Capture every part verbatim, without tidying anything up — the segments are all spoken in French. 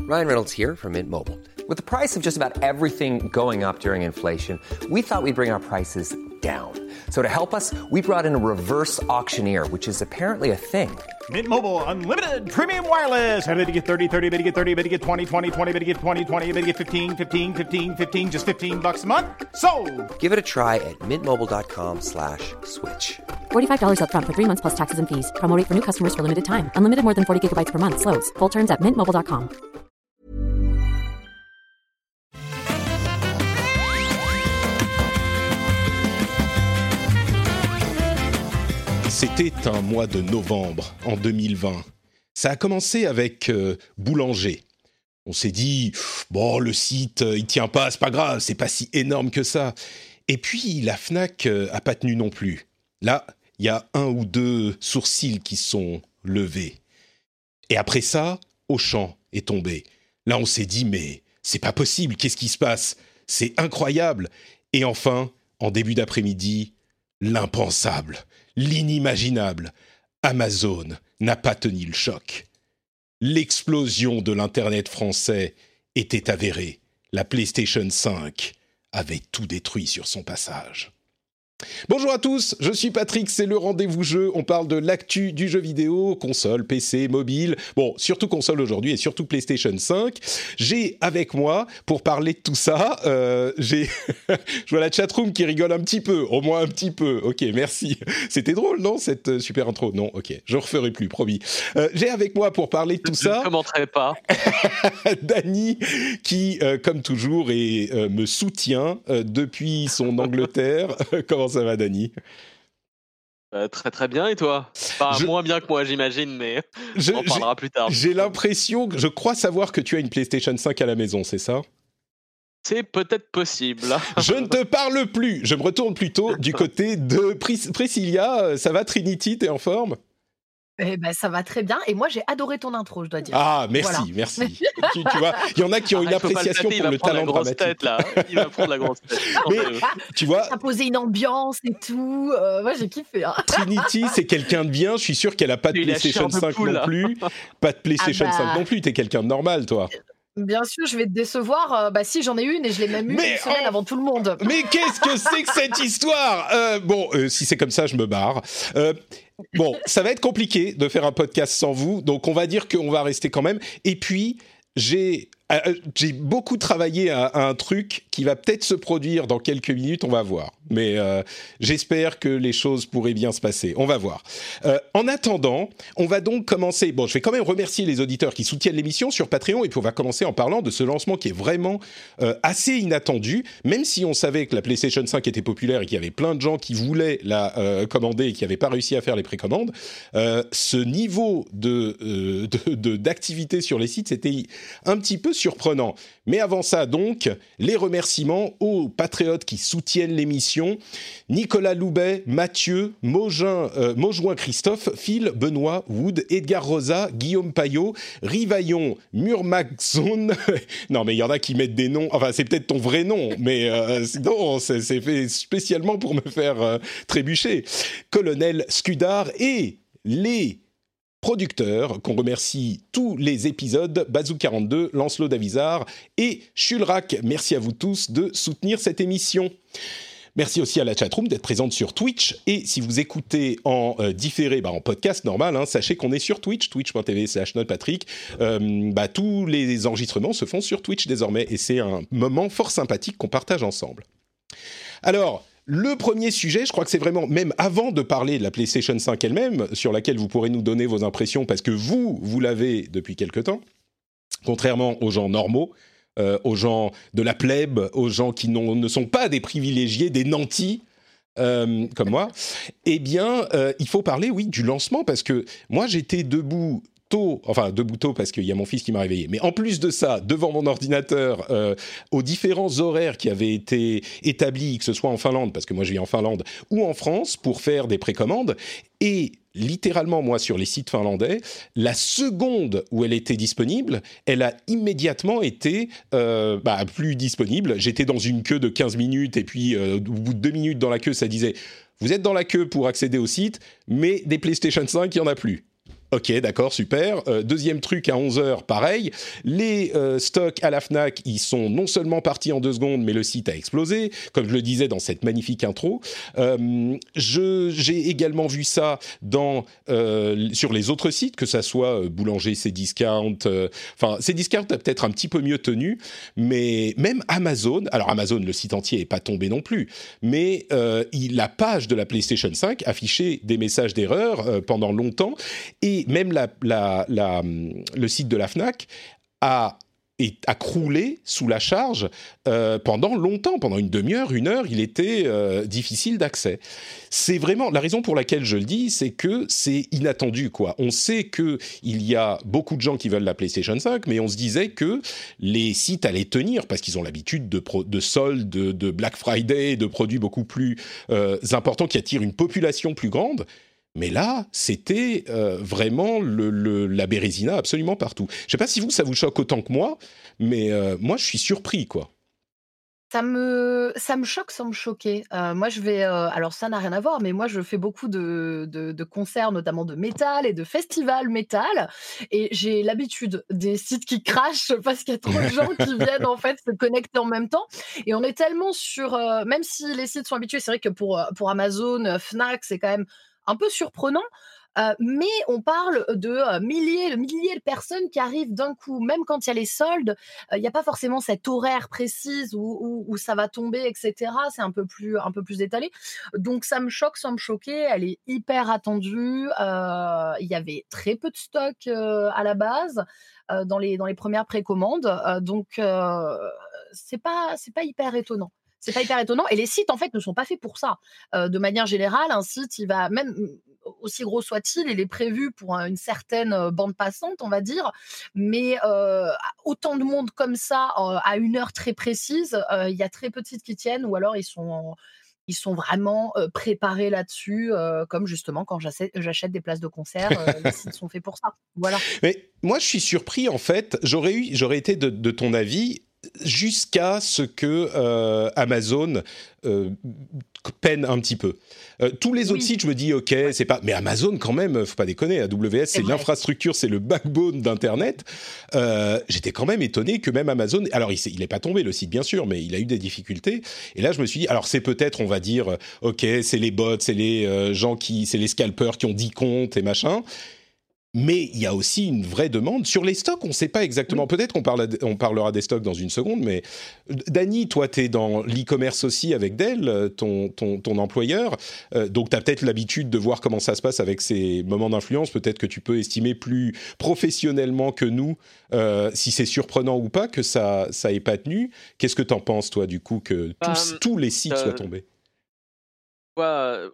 Ryan Reynolds here from Mint Mobile. With the price of just about everything going up during inflation, we thought we'd bring our prices down. So to help us, we brought in a reverse auctioneer, which is apparently a thing. Mint Mobile Unlimited Premium Wireless. How to get thirty, thirty, how to get thirty, how to get twenty, twenty, twenty, how to get twenty, twenty, how to get fifteen, fifteen, fifteen, fifteen, just fifteen bucks a month? Sold! Give it a try at mintmobile.com slash switch. forty-five dollars up front for three months plus taxes and fees. Promo rate for new customers for limited time. Unlimited more than forty gigabytes per month. Slows full terms at mint mobile dot com. C'était un mois de novembre en deux mille vingt. Ça a commencé avec euh, Boulanger. On s'est dit, bon, le site, euh, il tient pas, c'est pas grave, c'est pas si énorme que ça. Et puis, la Fnac euh, a pas tenu non plus. Là, il y a un ou deux sourcils qui sont levés. Et après ça, Auchan est tombé. Là, on s'est dit, mais c'est pas possible, qu'est-ce qui se passe ? C'est incroyable. Et enfin, en début d'après-midi, l'impensable, l'inimaginable. Amazon n'a pas tenu le choc. L'explosion de l'Internet français était avérée. La PlayStation cinq avait tout détruit sur son passage. Bonjour à tous, je suis Patrick, c'est le Rendez-vous Jeu. On parle de l'actu du jeu vidéo, console, P C, mobile. Bon, surtout console aujourd'hui et surtout PlayStation cinq. J'ai avec moi, pour parler de tout ça, euh, j'ai... je vois la chatroom qui rigole un petit peu, au moins un petit peu. Ok, merci. C'était drôle, non, cette super intro ? Non, ok, je referai plus, promis. Euh, j'ai avec moi pour parler de tout je ça... Je ne commenterai pas. Dany, qui, euh, comme toujours, et, euh, me soutient euh, depuis son Angleterre. Comment ça va, Dany ? euh, Très très bien, et toi ? Enfin, je... moins bien que moi, j'imagine, mais je, on en parlera plus tard. J'ai l'impression, je crois savoir que tu as une PlayStation cinq à la maison, c'est ça ? C'est peut-être possible. Je ne te parle plus, je me retourne plutôt du côté de Pris- Priscilla. Ça va, Trinity, t'es en forme ? Eh ben, ça va très bien. Et moi, j'ai adoré ton intro, je dois dire. Ah, merci, voilà. merci. tu, tu vois, il y en a qui ont ah, une appréciation le pour le talent dramatique. Tête, là. Il va prendre la grosse tête. Mais, tu vois... Ça a posé une ambiance et tout. Euh, moi, j'ai kiffé. Hein. Trinity, c'est quelqu'un de bien. Je suis sûr qu'elle n'a pas de PlayStation cinq poule, non plus. Pas de PlayStation ah bah... cinq non plus. T'es quelqu'un de normal, toi. Bien sûr, je vais te décevoir. Euh, bah si, j'en ai une et je l'ai même eue une semaine oh, avant tout le monde. Mais qu'est-ce que c'est que cette histoire ? euh, Bon, euh, si c'est comme ça, je me barre. Euh, bon, ça va être compliqué de faire un podcast sans vous, donc on va dire qu'on va rester quand même. Et puis, j'ai... Euh, j'ai beaucoup travaillé à, à un truc qui va peut-être se produire dans quelques minutes, on va voir. Mais euh, j'espère que les choses pourraient bien se passer. On va voir. Euh, en attendant, on va donc commencer... Bon, je vais quand même remercier les auditeurs qui soutiennent l'émission sur Patreon, et puis on va commencer en parlant de ce lancement qui est vraiment euh, assez inattendu, même si on savait que la PlayStation cinq était populaire et qu'il y avait plein de gens qui voulaient la euh, commander et qui n'avaient pas réussi à faire les précommandes. Euh, ce niveau de, euh, de, de, d'activité sur les sites, c'était un petit peu surprenant. Mais avant ça, donc, les remerciements aux patriotes qui soutiennent l'émission. Nicolas Loubet, Mathieu, Maugin, euh, Maujoin Christophe, Phil, Benoît, Wood, Edgar Rosa, Guillaume Payot, Rivaillon, Murmaxon. Non, mais il y en a qui mettent des noms. Enfin, c'est peut-être ton vrai nom, mais euh, non, c'est, c'est fait spécialement pour me faire euh, trébucher. Colonel Scudard et les producteurs, qu'on remercie tous les épisodes, Bazou quarante-deux, Lancelot Davizard et Chulrac. Merci à vous tous de soutenir cette émission. Merci aussi à la chatroom d'être présente sur Twitch. Et si vous écoutez en euh, différé, bah en podcast normal, hein, sachez qu'on est sur Twitch, twitch.tv slash notrepatrick. Euh, bah, tous les enregistrements se font sur Twitch désormais. Et c'est un moment fort sympathique qu'on partage ensemble. Alors... Le premier sujet, je crois que c'est vraiment, même avant de parler de la PlayStation cinq elle-même, sur laquelle vous pourrez nous donner vos impressions, parce que vous, vous l'avez depuis quelque temps, contrairement aux gens normaux, euh, aux gens de la plèbe, aux gens qui ne sont pas des privilégiés, des nantis, euh, comme moi, eh bien, euh, il faut parler, oui, du lancement, parce que moi, j'étais debout... tôt, enfin debout tôt parce qu'il y a mon fils qui m'a réveillé, mais en plus de ça, devant mon ordinateur, euh, aux différents horaires qui avaient été établis, que ce soit en Finlande, parce que moi je vis en Finlande, ou en France, pour faire des précommandes, et littéralement, moi, sur les sites finlandais, la seconde où elle était disponible, elle a immédiatement été euh, bah, plus disponible. J'étais dans une queue de quinze minutes, et puis euh, au bout de deux minutes dans la queue, ça disait « Vous êtes dans la queue pour accéder au site, mais des PlayStation cinq, il n'y en a plus ». Ok, d'accord, super. Euh, deuxième truc, à onze heures, pareil. Les euh, stocks à la Fnac, ils sont non seulement partis en deux secondes, mais le site a explosé, comme je le disais dans cette magnifique intro. Euh, je, j'ai également vu ça dans, euh, sur les autres sites, que ça soit euh, Boulanger, Cdiscount. Enfin, euh, Cdiscount a peut-être un petit peu mieux tenu, mais même Amazon. Alors Amazon, le site entier n'est pas tombé non plus, mais euh, il, la page de la PlayStation cinq affichait des messages d'erreur euh, pendant longtemps, et même la, la, la, le site de la Fnac a, est, a croulé sous la charge euh, pendant longtemps, pendant une demi-heure, une heure, il était euh, difficile d'accès. C'est vraiment, la raison pour laquelle je le dis, c'est que c'est inattendu, quoi. On sait qu'il y a beaucoup de gens qui veulent la PlayStation cinq, mais on se disait que les sites allaient tenir, parce qu'ils ont l'habitude de, pro, de soldes, de, de Black Friday, de produits beaucoup plus euh, importants qui attirent une population plus grande. Mais là, c'était euh, vraiment le, le, la bérésina absolument partout. Je ne sais pas si vous, ça vous choque autant que moi, mais euh, moi, je suis surpris, quoi. Ça me, ça me choque sans me choquer. Euh, moi, je vais. Euh, alors, ça n'a rien à voir, mais moi, je fais beaucoup de, de, de concerts, notamment de métal et de festivals métal. Et j'ai l'habitude des sites qui crachent parce qu'il y a trop de gens qui viennent en fait se connecter en même temps. Et on est tellement sur. Euh, même si les sites sont habitués, c'est vrai que pour, pour Amazon, Fnac, c'est quand même un peu surprenant, euh, mais on parle de euh, milliers, de milliers de personnes qui arrivent d'un coup, même quand il y a les soldes, il euh, n'y a pas forcément cette horaire précise où, où, où ça va tomber, et cetera. C'est un peu plus, un peu plus étalé. Donc ça me choque sans me choquer, elle est hyper attendue. Euh, il y avait très peu de stock euh, à la base euh, dans, les, dans les premières précommandes, euh, donc euh, c'est pas, c'est pas hyper étonnant. C'est pas hyper étonnant. Et les sites, en fait, ne sont pas faits pour ça. Euh, de manière générale, un site, il va, même aussi gros soit-il, il est prévu pour une certaine bande passante, on va dire. Mais euh, autant de monde comme ça, euh, à une heure très précise, euh, il y a très peu de sites qui tiennent, ou alors ils sont... Ils sont vraiment euh, préparés là-dessus, euh, comme justement quand j'achète, j'achète des places de concert, euh, les sites sont faits pour ça. Voilà. Mais moi, je suis surpris, en fait. J'aurais, eu, j'aurais été de, de ton avis jusqu'à ce que euh, Amazon euh, peine un petit peu. Euh, tous les autres oui. sites, je me dis, ok, ouais. c'est pas... Mais Amazon, quand même, faut pas déconner. A W S, c'est, c'est l'infrastructure, c'est le backbone d'Internet. Euh, j'étais quand même étonné que même Amazon... Alors, il n'est pas tombé, le site, bien sûr, mais il a eu des difficultés. Et là, je me suis dit, alors c'est peut-être, on va dire, ok, c'est les bots, c'est les euh, gens qui... C'est les scalpers qui ont dix comptes et machin. Mais il y a aussi une vraie demande. Sur les stocks, on ne sait pas exactement. Oui. Peut-être qu'on parle, on parlera des stocks dans une seconde, mais Dany, toi, tu es dans l'e-commerce aussi avec Dell, ton, ton, ton employeur. Euh, donc, tu as peut-être l'habitude de voir comment ça se passe avec ces moments d'influence. Peut-être que tu peux estimer plus professionnellement que nous euh, si c'est surprenant ou pas que ça ça ait pas tenu. Qu'est-ce que tu en penses, toi, du coup, que tous, um, tous les sites euh, soient tombés? Ouais.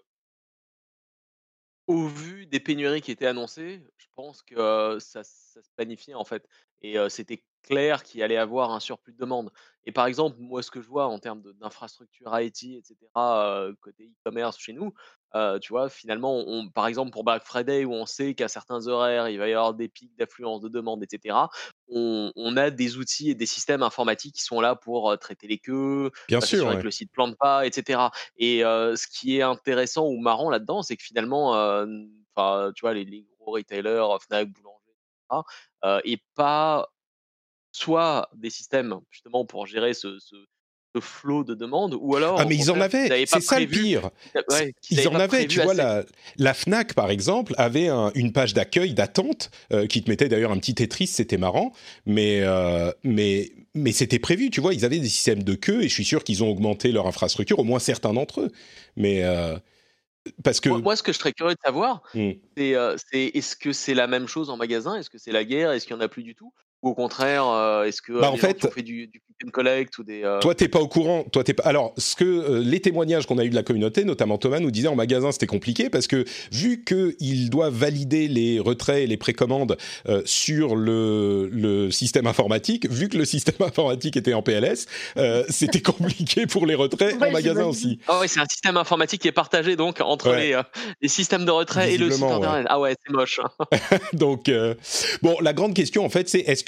Au vu des pénuries qui étaient annoncées, je pense que euh, ça, ça se planifiait en fait. Et euh, c'était clair qu'il allait avoir un surplus de demande. Et par exemple, moi, ce que je vois en termes de- d'infrastructure I T, et cetera, euh, côté e-commerce chez nous, euh, tu vois, finalement, on, par exemple, pour Black Friday, où on sait qu'à certains horaires, il va y avoir des pics d'affluence de demande, et cetera, on, on a des outils et des systèmes informatiques qui sont là pour euh, traiter les queues, Bien euh, sûr, s'assurer ouais. que le site plante pas, et cetera. Et euh, ce qui est intéressant ou marrant là-dedans, c'est que finalement, euh, enfin, tu vois, les, les gros retailers, Fnac, Boulanger, et cetera, euh, et pas soit des systèmes justement pour gérer ce, ce, ce flot de demandes, ou alors Ah, au mais ils en contraire, qu'ils avaient, n'avaient c'est pas ça le prévu, pire. ouais, qu'ils Ils n'avaient en pas avaient, tu prévu vois, assez. la, la Fnac, par exemple, avait un- une page d'accueil, d'attente, euh, qui te mettait d'ailleurs un petit Tetris, c'était marrant, mais, euh, mais, mais c'était prévu, tu vois, ils avaient des systèmes de queue, et je suis sûr qu'ils ont augmenté leur infrastructure, au moins certains d'entre eux. Mais, euh, parce que... Moi, moi, ce que je serais curieux de savoir, Hmm. c'est, euh, c'est est-ce que c'est la même chose en magasin? Est-ce que c'est la guerre? Est-ce qu'il n'y en a plus du tout? Ou au contraire, euh, est-ce que euh, Bah, en les gens qui fait, ont fait du, du click and collect ou des... euh, toi, t'es pas au courant. Toi, t'es pas... Alors, ce que euh, les témoignages qu'on a eu de la communauté, notamment Thomas, nous disait en magasin, c'était compliqué parce que vu qu'ils doivent valider les retraits et les précommandes euh, sur le, le système informatique, vu que le système informatique était en P L S, euh, c'était compliqué pour les retraits Ouais, en magasin j'imagine. aussi. Ah ouais, c'est un système informatique qui est partagé donc entre Ouais. les, euh, les systèmes de retrait et le site Visiblement, ouais. internet. Ah ouais, c'est moche. Donc, euh, bon, la grande question, en fait, c'est est-ce que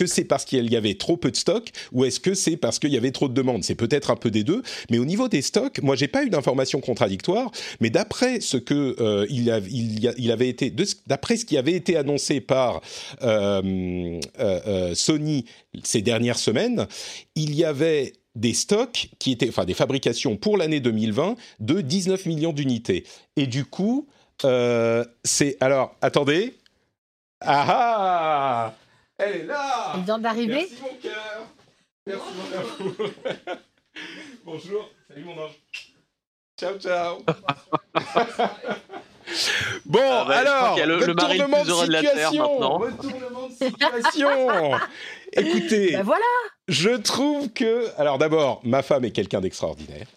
que c'est parce qu'il y avait trop peu de stock ou est-ce que c'est parce qu'il y avait trop de demandes? C'est peut-être un peu des deux, mais au niveau des stocks, moi j'ai pas eu d'informations contradictoires, mais d'après ce que euh, il, a, il, y a, il avait été, de, d'après ce qui avait été annoncé par euh, euh, euh, Sony ces dernières semaines, il y avait des stocks qui étaient, enfin des fabrications pour l'année deux mille vingt de dix-neuf millions d'unités. Et du coup, euh, c'est alors attendez. Ah ah! Elle est là! Elle vient d'arriver. Merci mon cœur! Merci mon amour! Bonjour! Salut mon ange! Ciao, ciao! Bon, ah bah, alors, le, retournement, le de de situation, retournement de situation! Écoutez, ben voilà. Je trouve que... Alors d'abord, ma femme est quelqu'un d'extraordinaire.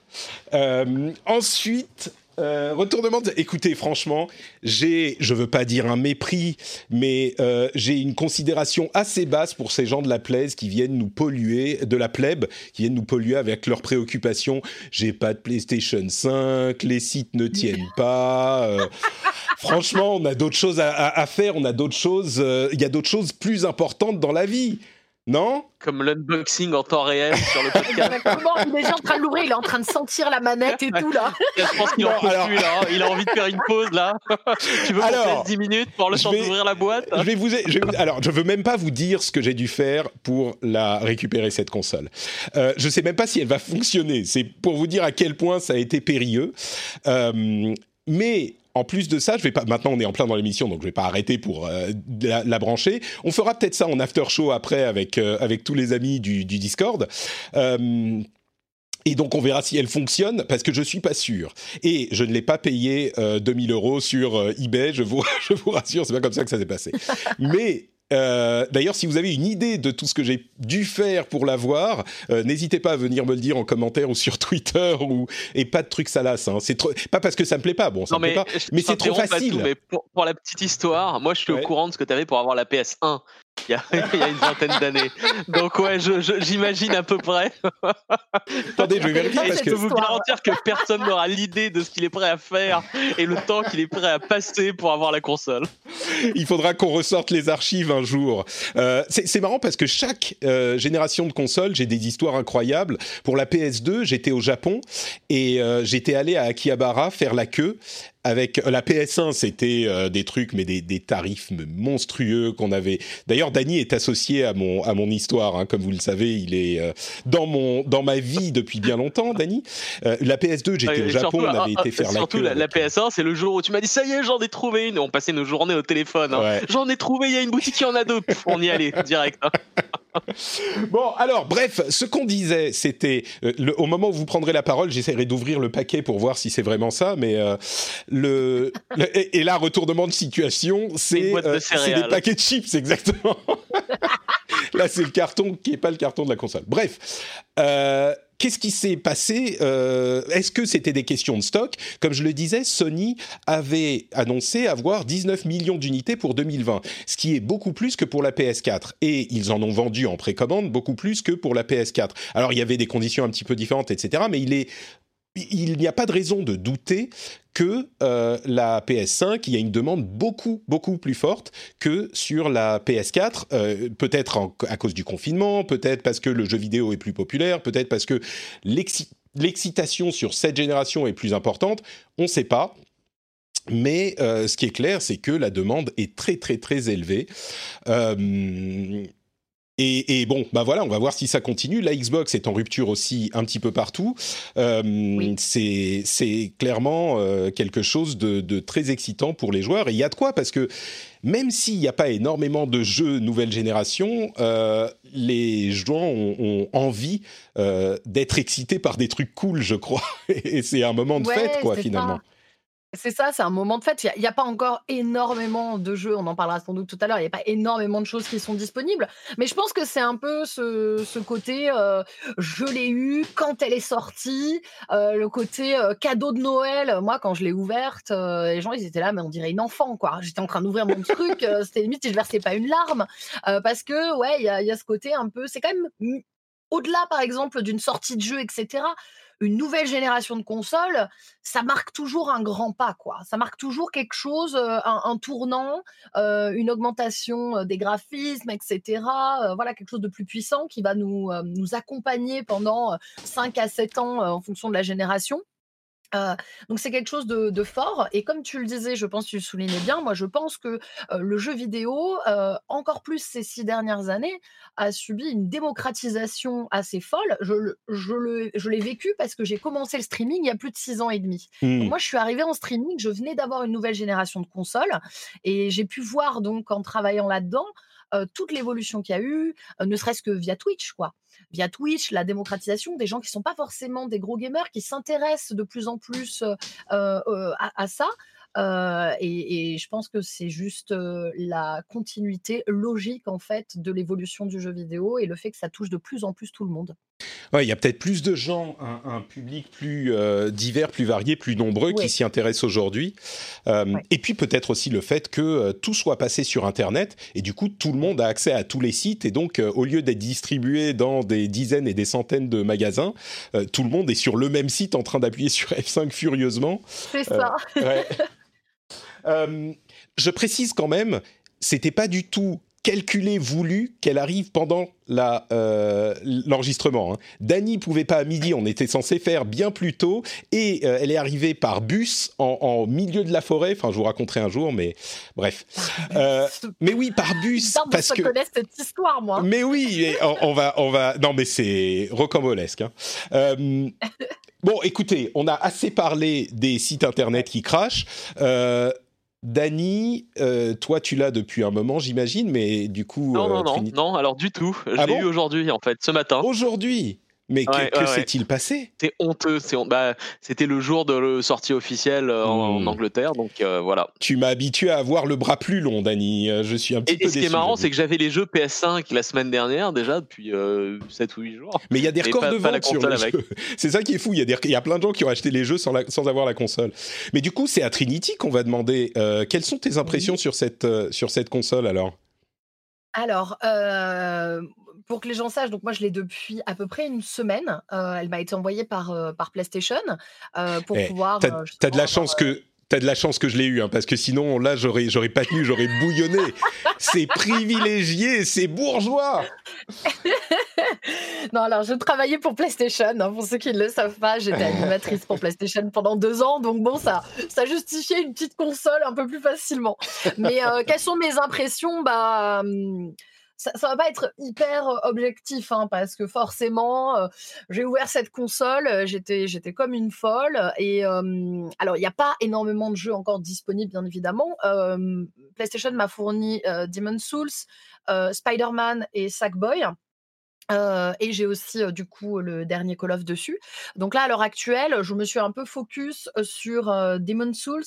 Euh, ensuite... Euh, retournement de... Écoutez, franchement, j'ai, je veux pas dire un mépris, mais euh, j'ai une considération assez basse pour ces gens de la plaise qui viennent nous polluer, de la plèbe, qui viennent nous polluer avec leurs préoccupations. J'ai pas de PlayStation cinq, les sites ne tiennent pas. Euh, franchement, on a d'autres choses à, à, à faire, on a d'autres choses. Il euh, y a d'autres choses plus importantes dans la vie. Non? Comme l'unboxing en temps réel sur le podcast. Comment il est déjà en train de l'ouvrir, il est en train de sentir la manette et tout là. Je pense qu'il bon, en peut alors... plus là. Il a envie de faire une pause là. Tu veux qu'on laisse dix minutes pour le temps vais... d'ouvrir la boîte? je vais vous... je vais vous... Alors, je veux même pas vous dire ce que j'ai dû faire pour la récupérer cette console. Euh, je sais même pas si elle va fonctionner. C'est pour vous dire à quel point ça a été périlleux. Euh, mais en plus de ça, je vais pas. Maintenant, on est en plein dans l'émission, donc je vais pas arrêter pour euh, la, la brancher. On fera peut-être ça en after show après avec euh, avec tous les amis du, du Discord. Euh, Et donc, on verra si elle fonctionne, parce que je suis pas sûr. Et je ne l'ai pas payé euh, deux mille euros sur euh, eBay, je vous, je vous rassure, c'est pas comme ça que ça s'est passé. Mais... Euh, d'ailleurs, si vous avez une idée de tout ce que j'ai dû faire pour l'avoir, euh, n'hésitez pas à venir me le dire en commentaire ou sur Twitter. Ou... Et pas de trucs salaces. Hein. C'est trop... Pas parce que ça me plaît pas, bon, ça non, me mais, plaît pas, mais c'est trop facile. Tout, mais pour, pour la petite histoire, moi je suis ouais. au courant de ce que tu avais pour avoir la P S un. Il y, a, il y a une vingtaine d'années. Donc ouais, je, je, j'imagine à peu près. Attendez, je vais vérifier parce je que... peux vous garantir que personne n'aura l'idée de ce qu'il est prêt à faire et le temps qu'il est prêt à passer pour avoir la console. Il faudra qu'on ressorte les archives un jour. Euh, c'est, c'est marrant parce que chaque euh, génération de consoles, j'ai des histoires incroyables. Pour la P S deux, j'étais au Japon et euh, j'étais allé à Akihabara faire la queue. Avec la P S un, c'était euh, des trucs, mais des, des tarifs monstrueux qu'on avait. D'ailleurs, Dany est associé à mon à mon histoire, hein, comme vous le savez, il est euh, dans mon dans ma vie depuis bien longtemps, Dany. Euh, la P S deux, j'étais euh, au Japon, on avait ah, été faire la queue. Surtout la, la P S un, c'est le jour où tu m'as dit ça y est, j'en ai trouvé une. Et on passait nos journées au téléphone. Hein. Ouais. J'en ai trouvé, il y a une boutique qui en a deux. Pff, on y allait direct. Hein. Bon, alors, bref, ce qu'on disait, c'était euh, le, au moment où vous prendrez la parole, j'essaierai d'ouvrir le paquet pour voir si c'est vraiment ça, mais euh, le, le et, et là, retournement de situation, c'est, de euh, c'est des paquets de chips, exactement. Là, c'est le carton qui n'est pas le carton de la console. Bref, euh, qu'est-ce qui s'est passé euh, Est-ce que c'était des questions de stock? Comme je le disais, Sony avait annoncé avoir dix-neuf millions d'unités pour deux mille vingt, ce qui est beaucoup plus que pour la P S quatre. Et ils en ont vendu en précommande beaucoup plus que pour la P S quatre. Alors, il y avait des conditions un petit peu différentes, et cetera, mais il est... il n'y a pas de raison de douter que euh, la P S cinq, il y a une demande beaucoup, beaucoup plus forte que sur la P S quatre, euh, peut-être en, à cause du confinement, peut-être parce que le jeu vidéo est plus populaire, peut-être parce que l'exci- l'excitation sur cette génération est plus importante, on ne sait pas. Mais euh, ce qui est clair, c'est que la demande est très, très, très élevée. Euh, Et, et bon, bah voilà, on va voir si ça continue. La Xbox est en rupture aussi un petit peu partout. Euh, oui. c'est, c'est clairement euh, quelque chose de, de très excitant pour les joueurs. Et il y a de quoi, parce que même s'il n'y a pas énormément de jeux nouvelle génération, euh, les joueurs ont, ont envie euh, d'être excités par des trucs cool, je crois. Et c'est un moment de ouais, fête, quoi, finalement. Ça. C'est ça, c'est un moment de fête. Il n'y a, a pas encore énormément de jeux, on en parlera sans doute tout à l'heure, il n'y a pas énormément de choses qui sont disponibles, mais je pense que c'est un peu ce, ce côté euh, je l'ai eu quand elle est sortie, euh, le côté euh, cadeau de Noël. Moi, quand je l'ai ouverte, euh, les gens ils étaient là, mais on dirait une enfant, quoi. J'étais en train d'ouvrir mon truc, euh, c'était limite si je versais pas une larme, euh, parce que ouais, il y a, y a ce côté un peu, c'est quand même au-delà, par exemple, d'une sortie de jeu, et cetera, une nouvelle génération de consoles, ça marque toujours un grand pas, quoi. Ça marque toujours quelque chose, euh, un, un tournant, euh, une augmentation euh, des graphismes, et cetera. Euh, voilà, quelque chose de plus puissant qui va nous, euh, nous accompagner pendant euh, cinq à sept ans euh, en fonction de la génération. Euh, donc c'est quelque chose de, de fort et comme tu le disais, je pense que tu le soulignais bien, moi je pense que euh, le jeu vidéo, euh, encore plus ces six dernières années, a subi une démocratisation assez folle. Je, le- je, le, je l'ai vécu parce que j'ai commencé le streaming il y a plus de six ans et demi. Donc Hmm. moi je suis arrivée en streaming, je venais d'avoir une nouvelle génération de consoles et j'ai pu voir donc en travaillant là-dedans euh, toute l'évolution qu'il y a eu, euh, ne serait-ce que via Twitch, quoi. Via Twitch, la démocratisation des gens qui sont pas forcément des gros gamers, qui s'intéressent de plus en plus euh, euh, à, à ça. Euh, et, et je pense que c'est juste euh, la continuité logique en fait de l'évolution du jeu vidéo et le fait que ça touche de plus en plus tout le monde. Ouais, il y a peut-être plus de gens, un, un public plus euh, divers, plus varié, plus nombreux qui Oui, s'y intéressent aujourd'hui. Euh, ouais. et puis peut-être aussi le fait que euh, tout soit passé sur Internet et du coup tout le monde a accès à tous les sites et donc euh, au lieu d'être distribué dans des dizaines et des centaines de magasins, euh, tout le monde est sur le même site en train d'appuyer sur F cinq furieusement. C'est Euh, ça. ouais. Euh, je précise quand même, c'était pas du tout calculé, voulu qu'elle arrive pendant la, euh, l'enregistrement. Hein. Dany pouvait pas à midi, on était censé faire bien plus tôt, et euh, elle est arrivée par bus en, en milieu de la forêt. Enfin, je vous raconterai un jour, mais bref. Euh, mais oui, par bus, Putain, parce je que. connais cette histoire, moi. Mais oui, et on, on va, on va. Non, mais c'est rocambolesque. Hein. Euh, bon, écoutez, on a assez parlé des sites internet qui crachent. Euh, Dany, euh, toi tu l'as depuis un moment j'imagine, mais du coup... Non, euh, non, non, Trinity- non, alors du tout. Je Ah l'ai bon eu aujourd'hui, en fait, ce matin. Aujourd'hui. Mais que, Ouais, que ouais, ouais. s'est-il passé? C'est honteux. C'est hon- bah, c'était le jour de la sortie officielle euh, en, en Hmm. Angleterre, donc euh, voilà. Tu m'as habitué à avoir le bras plus long, Dany. Euh, Je suis un petit Et, peu et ce qui déçu. est marrant, j'avoue. c'est que j'avais les jeux P S cinq la semaine dernière déjà depuis euh, sept ou huit jours. Mais il y a des Et records pas- de pas la vente sur console les avec. jeux. C'est ça qui est fou. Il y a, des, il y a plein de gens qui ont acheté les jeux sans, la- sans avoir la console. Mais du coup, c'est à Trinity qu'on va demander euh, quelles sont tes impressions Oui. sur cette, euh, sur cette console alors? Alors, euh, pour que les gens sachent, donc moi je l'ai depuis à peu près une semaine. Euh, elle m'a été envoyée par, euh, par PlayStation euh, pour Eh, pouvoir t'as, euh, t'as de la justement chance avoir, euh, que t'as de la chance que je l'ai eu, hein, parce que sinon là j'aurais j'aurais pas tenu, j'aurais bouillonné. C'est privilégié, c'est bourgeois. Non, alors je travaillais pour PlayStation, hein, pour ceux qui ne le savent pas, j'étais animatrice pour PlayStation pendant deux ans, donc bon, ça, ça justifiait une petite console un peu plus facilement. Mais euh, quelles sont mes impressions? Bah, hum, ça, ça va pas être hyper euh, objectif, hein, parce que forcément, euh, j'ai ouvert cette console, euh, j'étais, j'étais comme une folle, et euh, alors il n'y a pas énormément de jeux encore disponibles, bien évidemment. Euh, PlayStation m'a fourni euh, Demon's Souls, euh, Spider-Man et Sackboy. Euh, et j'ai aussi euh, du coup le dernier Call of dessus. Donc là, à l'heure actuelle, je me suis un peu focus euh, sur euh, Demon's Souls,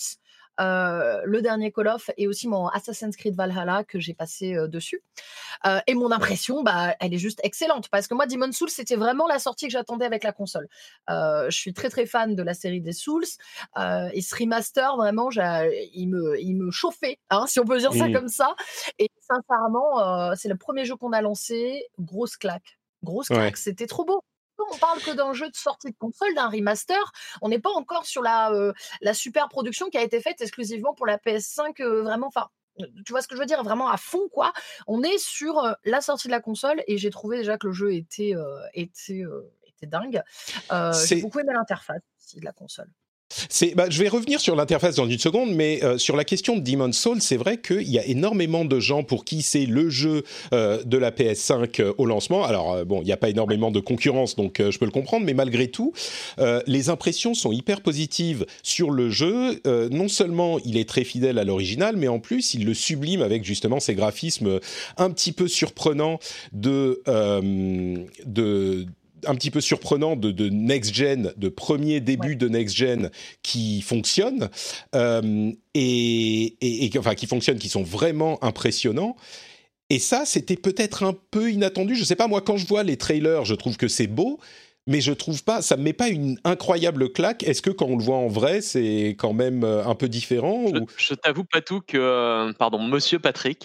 euh, le dernier Call of et aussi mon Assassin's Creed Valhalla que j'ai passé euh, dessus. Euh, et mon impression, bah, elle est juste excellente parce que moi, Demon's Souls, c'était vraiment la sortie que j'attendais avec la console. Euh, je suis très très fan de la série des Souls euh, et ce remaster, vraiment, j'ai- il me, il me chauffait, hein, si on peut dire ça Mmh. comme ça. Et sincèrement, euh, c'est le premier jeu qu'on a lancé, grosse claque. Grosse Ouais. claque, c'était trop beau. On parle que d'un jeu de sortie de console, d'un remaster. On n'est pas encore sur la, euh, la super production qui a été faite exclusivement pour la P S cinq, euh, vraiment, enfin, euh, tu vois ce que je veux dire, vraiment à fond, quoi. On est sur euh, la sortie de la console et j'ai trouvé déjà que le jeu était, euh, était, euh, était dingue. Euh, j'ai C'est beaucoup aimé l'interface aussi de la console. C'est, bah, je vais revenir sur l'interface dans une seconde, mais euh, sur la question de Demon's Souls, c'est vrai qu'il y a énormément de gens pour qui c'est le jeu euh, de la P S cinq euh, au lancement. Alors, euh, bon, il n'y a pas énormément de concurrence, donc euh, je peux le comprendre, mais malgré tout, euh, les impressions sont hyper positives sur le jeu. Euh, non seulement il est très fidèle à l'original, mais en plus, il le sublime avec justement ces graphismes un petit peu surprenants de... Euh, de un petit peu surprenant de, de next-gen, de premier début Ouais. de next-gen qui fonctionne, euh, et, et, et enfin qui fonctionnent, qui sont vraiment impressionnants. Et ça, c'était peut-être un peu inattendu. Je sais pas, moi, quand je vois les trailers, je trouve que c'est beau, mais je trouve pas, ça me met pas une incroyable claque. Est-ce que quand on le voit en vrai, c'est quand même euh, un peu différent Je, ou... je t'avoue pas tout que, euh, pardon, Monsieur Patrick,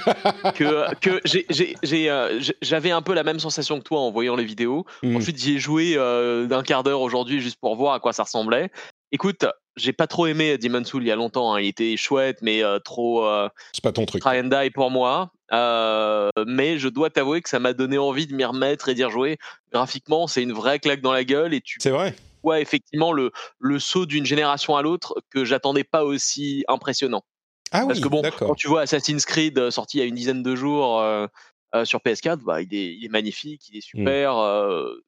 que, que j'ai, j'ai, j'ai, euh, j'ai- j'avais un peu la même sensation que toi en voyant les vidéos. Hmm. Ensuite, j'y ai joué euh, d'un quart d'heure aujourd'hui juste pour voir à quoi ça ressemblait. Écoute, j'ai pas trop aimé Demon's Souls il y a longtemps, hein. Il était chouette, mais euh, trop euh, C'est pas ton truc. try and die pour moi. Euh, mais je dois t'avouer que ça m'a donné envie de m'y remettre et d'y rejouer. Graphiquement, c'est une vraie claque dans la gueule et tu C'est vrai. vois effectivement le, le saut d'une génération à l'autre que j'attendais pas aussi impressionnant. Ah Parce oui, que bon, d'accord. quand tu vois Assassin's Creed euh, sorti il y a une dizaine de jours euh, euh, sur P S quatre, bah, il, est, il est magnifique, il est super. euh,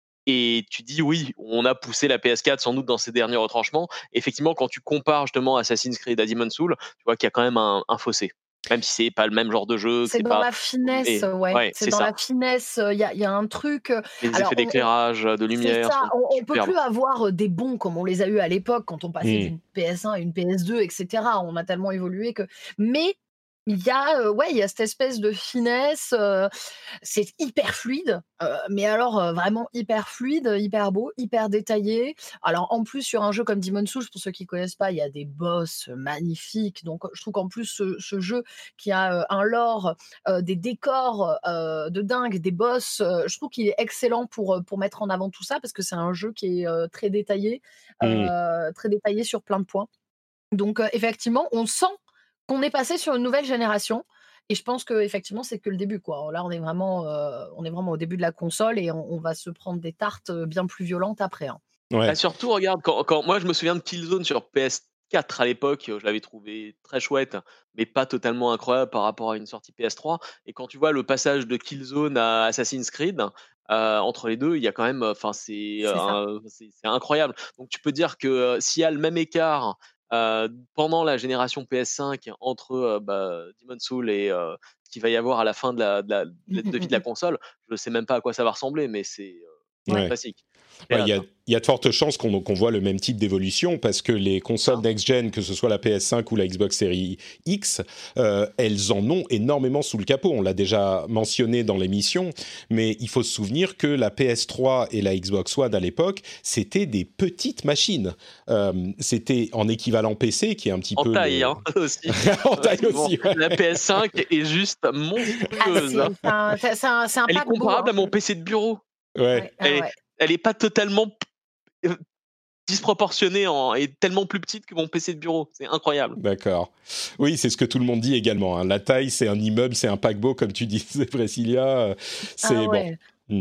et tu dis oui, on a poussé la P S quatre sans doute dans ses derniers retranchements. Effectivement, quand tu compares justement Assassin's Creed à Demon's Souls, tu vois qu'il y a quand même un, un fossé. Même si c'est pas le même genre de jeu, que C'est c'est dans pas. la finesse, Mais, ouais. ouais, C'est c'est dans ça. la finesse. Il y a, y a un truc. euh, Les Alors, effets on, on- d'éclairage, de c'est lumière ça. sont On, on peut superbes. plus avoir euh, des bons comme on les a eu à l'époque quand on passait Hmm. d'une P S un à une P S deux, et cetera. On a tellement évolué que. Mais il y a, euh, ouais, il y a cette espèce de finesse. euh, c'est hyper fluide, euh, mais alors euh, vraiment hyper fluide, hyper beau, hyper détaillé. Alors en plus sur un jeu comme Demon's Souls, pour ceux qui connaissent pas, il y a des boss magnifiques. Donc je trouve qu'en plus ce, ce jeu qui a euh, un lore, euh, des décors euh, de dingue, des boss, euh, je trouve qu'il est excellent pour euh, pour mettre en avant tout ça parce que c'est un jeu qui est euh, très détaillé, Hmm. euh, très détaillé sur plein de points. Donc euh, effectivement, on sent qu'on est passé sur une nouvelle génération. Et je pense que effectivement, c'est que le début, quoi. Là, on est vraiment, euh, on est vraiment au début de la console et on, on va se prendre des tartes euh, bien plus violentes après, hein. Ouais. Bah, surtout, regarde, quand, quand moi je me souviens de Killzone sur P S quatre à l'époque, je l'avais trouvé très chouette, mais pas totalement incroyable par rapport à une sortie P S trois. Et quand tu vois le passage de Killzone à Assassin's Creed, euh, entre les deux, il y a quand même, enfin, c'est, C'est ça. euh, c'est, c'est incroyable. Donc tu peux dire que euh, s'il y a le même écart euh, pendant la génération P S cinq entre euh, bah, Demon's Souls et euh, ce qu'il va y avoir à la fin de la, de la de Mm, la- de mm, vie de mm, la mm. console, je ne sais même pas à quoi ça va ressembler, mais c'est euh, Ouais. Ouais. classique. Ouais, J'ai il y a, hâte, hein. il y a de fortes chances qu'on qu'on voit le même type d'évolution parce que les consoles Hein. next-gen, que ce soit la P S cinq ou la Xbox Series X, euh, elles en ont énormément sous le capot. On l'a déjà mentionné dans l'émission, mais il faut se souvenir que la P S trois et la Xbox One à l'époque, c'était des petites machines. Euh, c'était en équivalent P C, qui est un petit En peu... taille, le... hein, aussi. en taille Parce que bon, aussi, ouais. la P S cinq est juste Ah, monstrueuse. c'est c'est un, c'est- c'est un, c'est un Elle est paquebot, comparable hein. à mon P C de bureau. Ouais. Ouais, ah Elle est, ouais. elle est pas totalement euh, disproportionnée en, et tellement plus petite que mon P C de bureau. C'est incroyable. D'accord. Oui, c'est ce que tout le monde dit également, hein. La taille, c'est un immeuble, c'est un paquebot, comme tu disais, Priscilla. euh, C'est Ah bon. ouais. Hmm.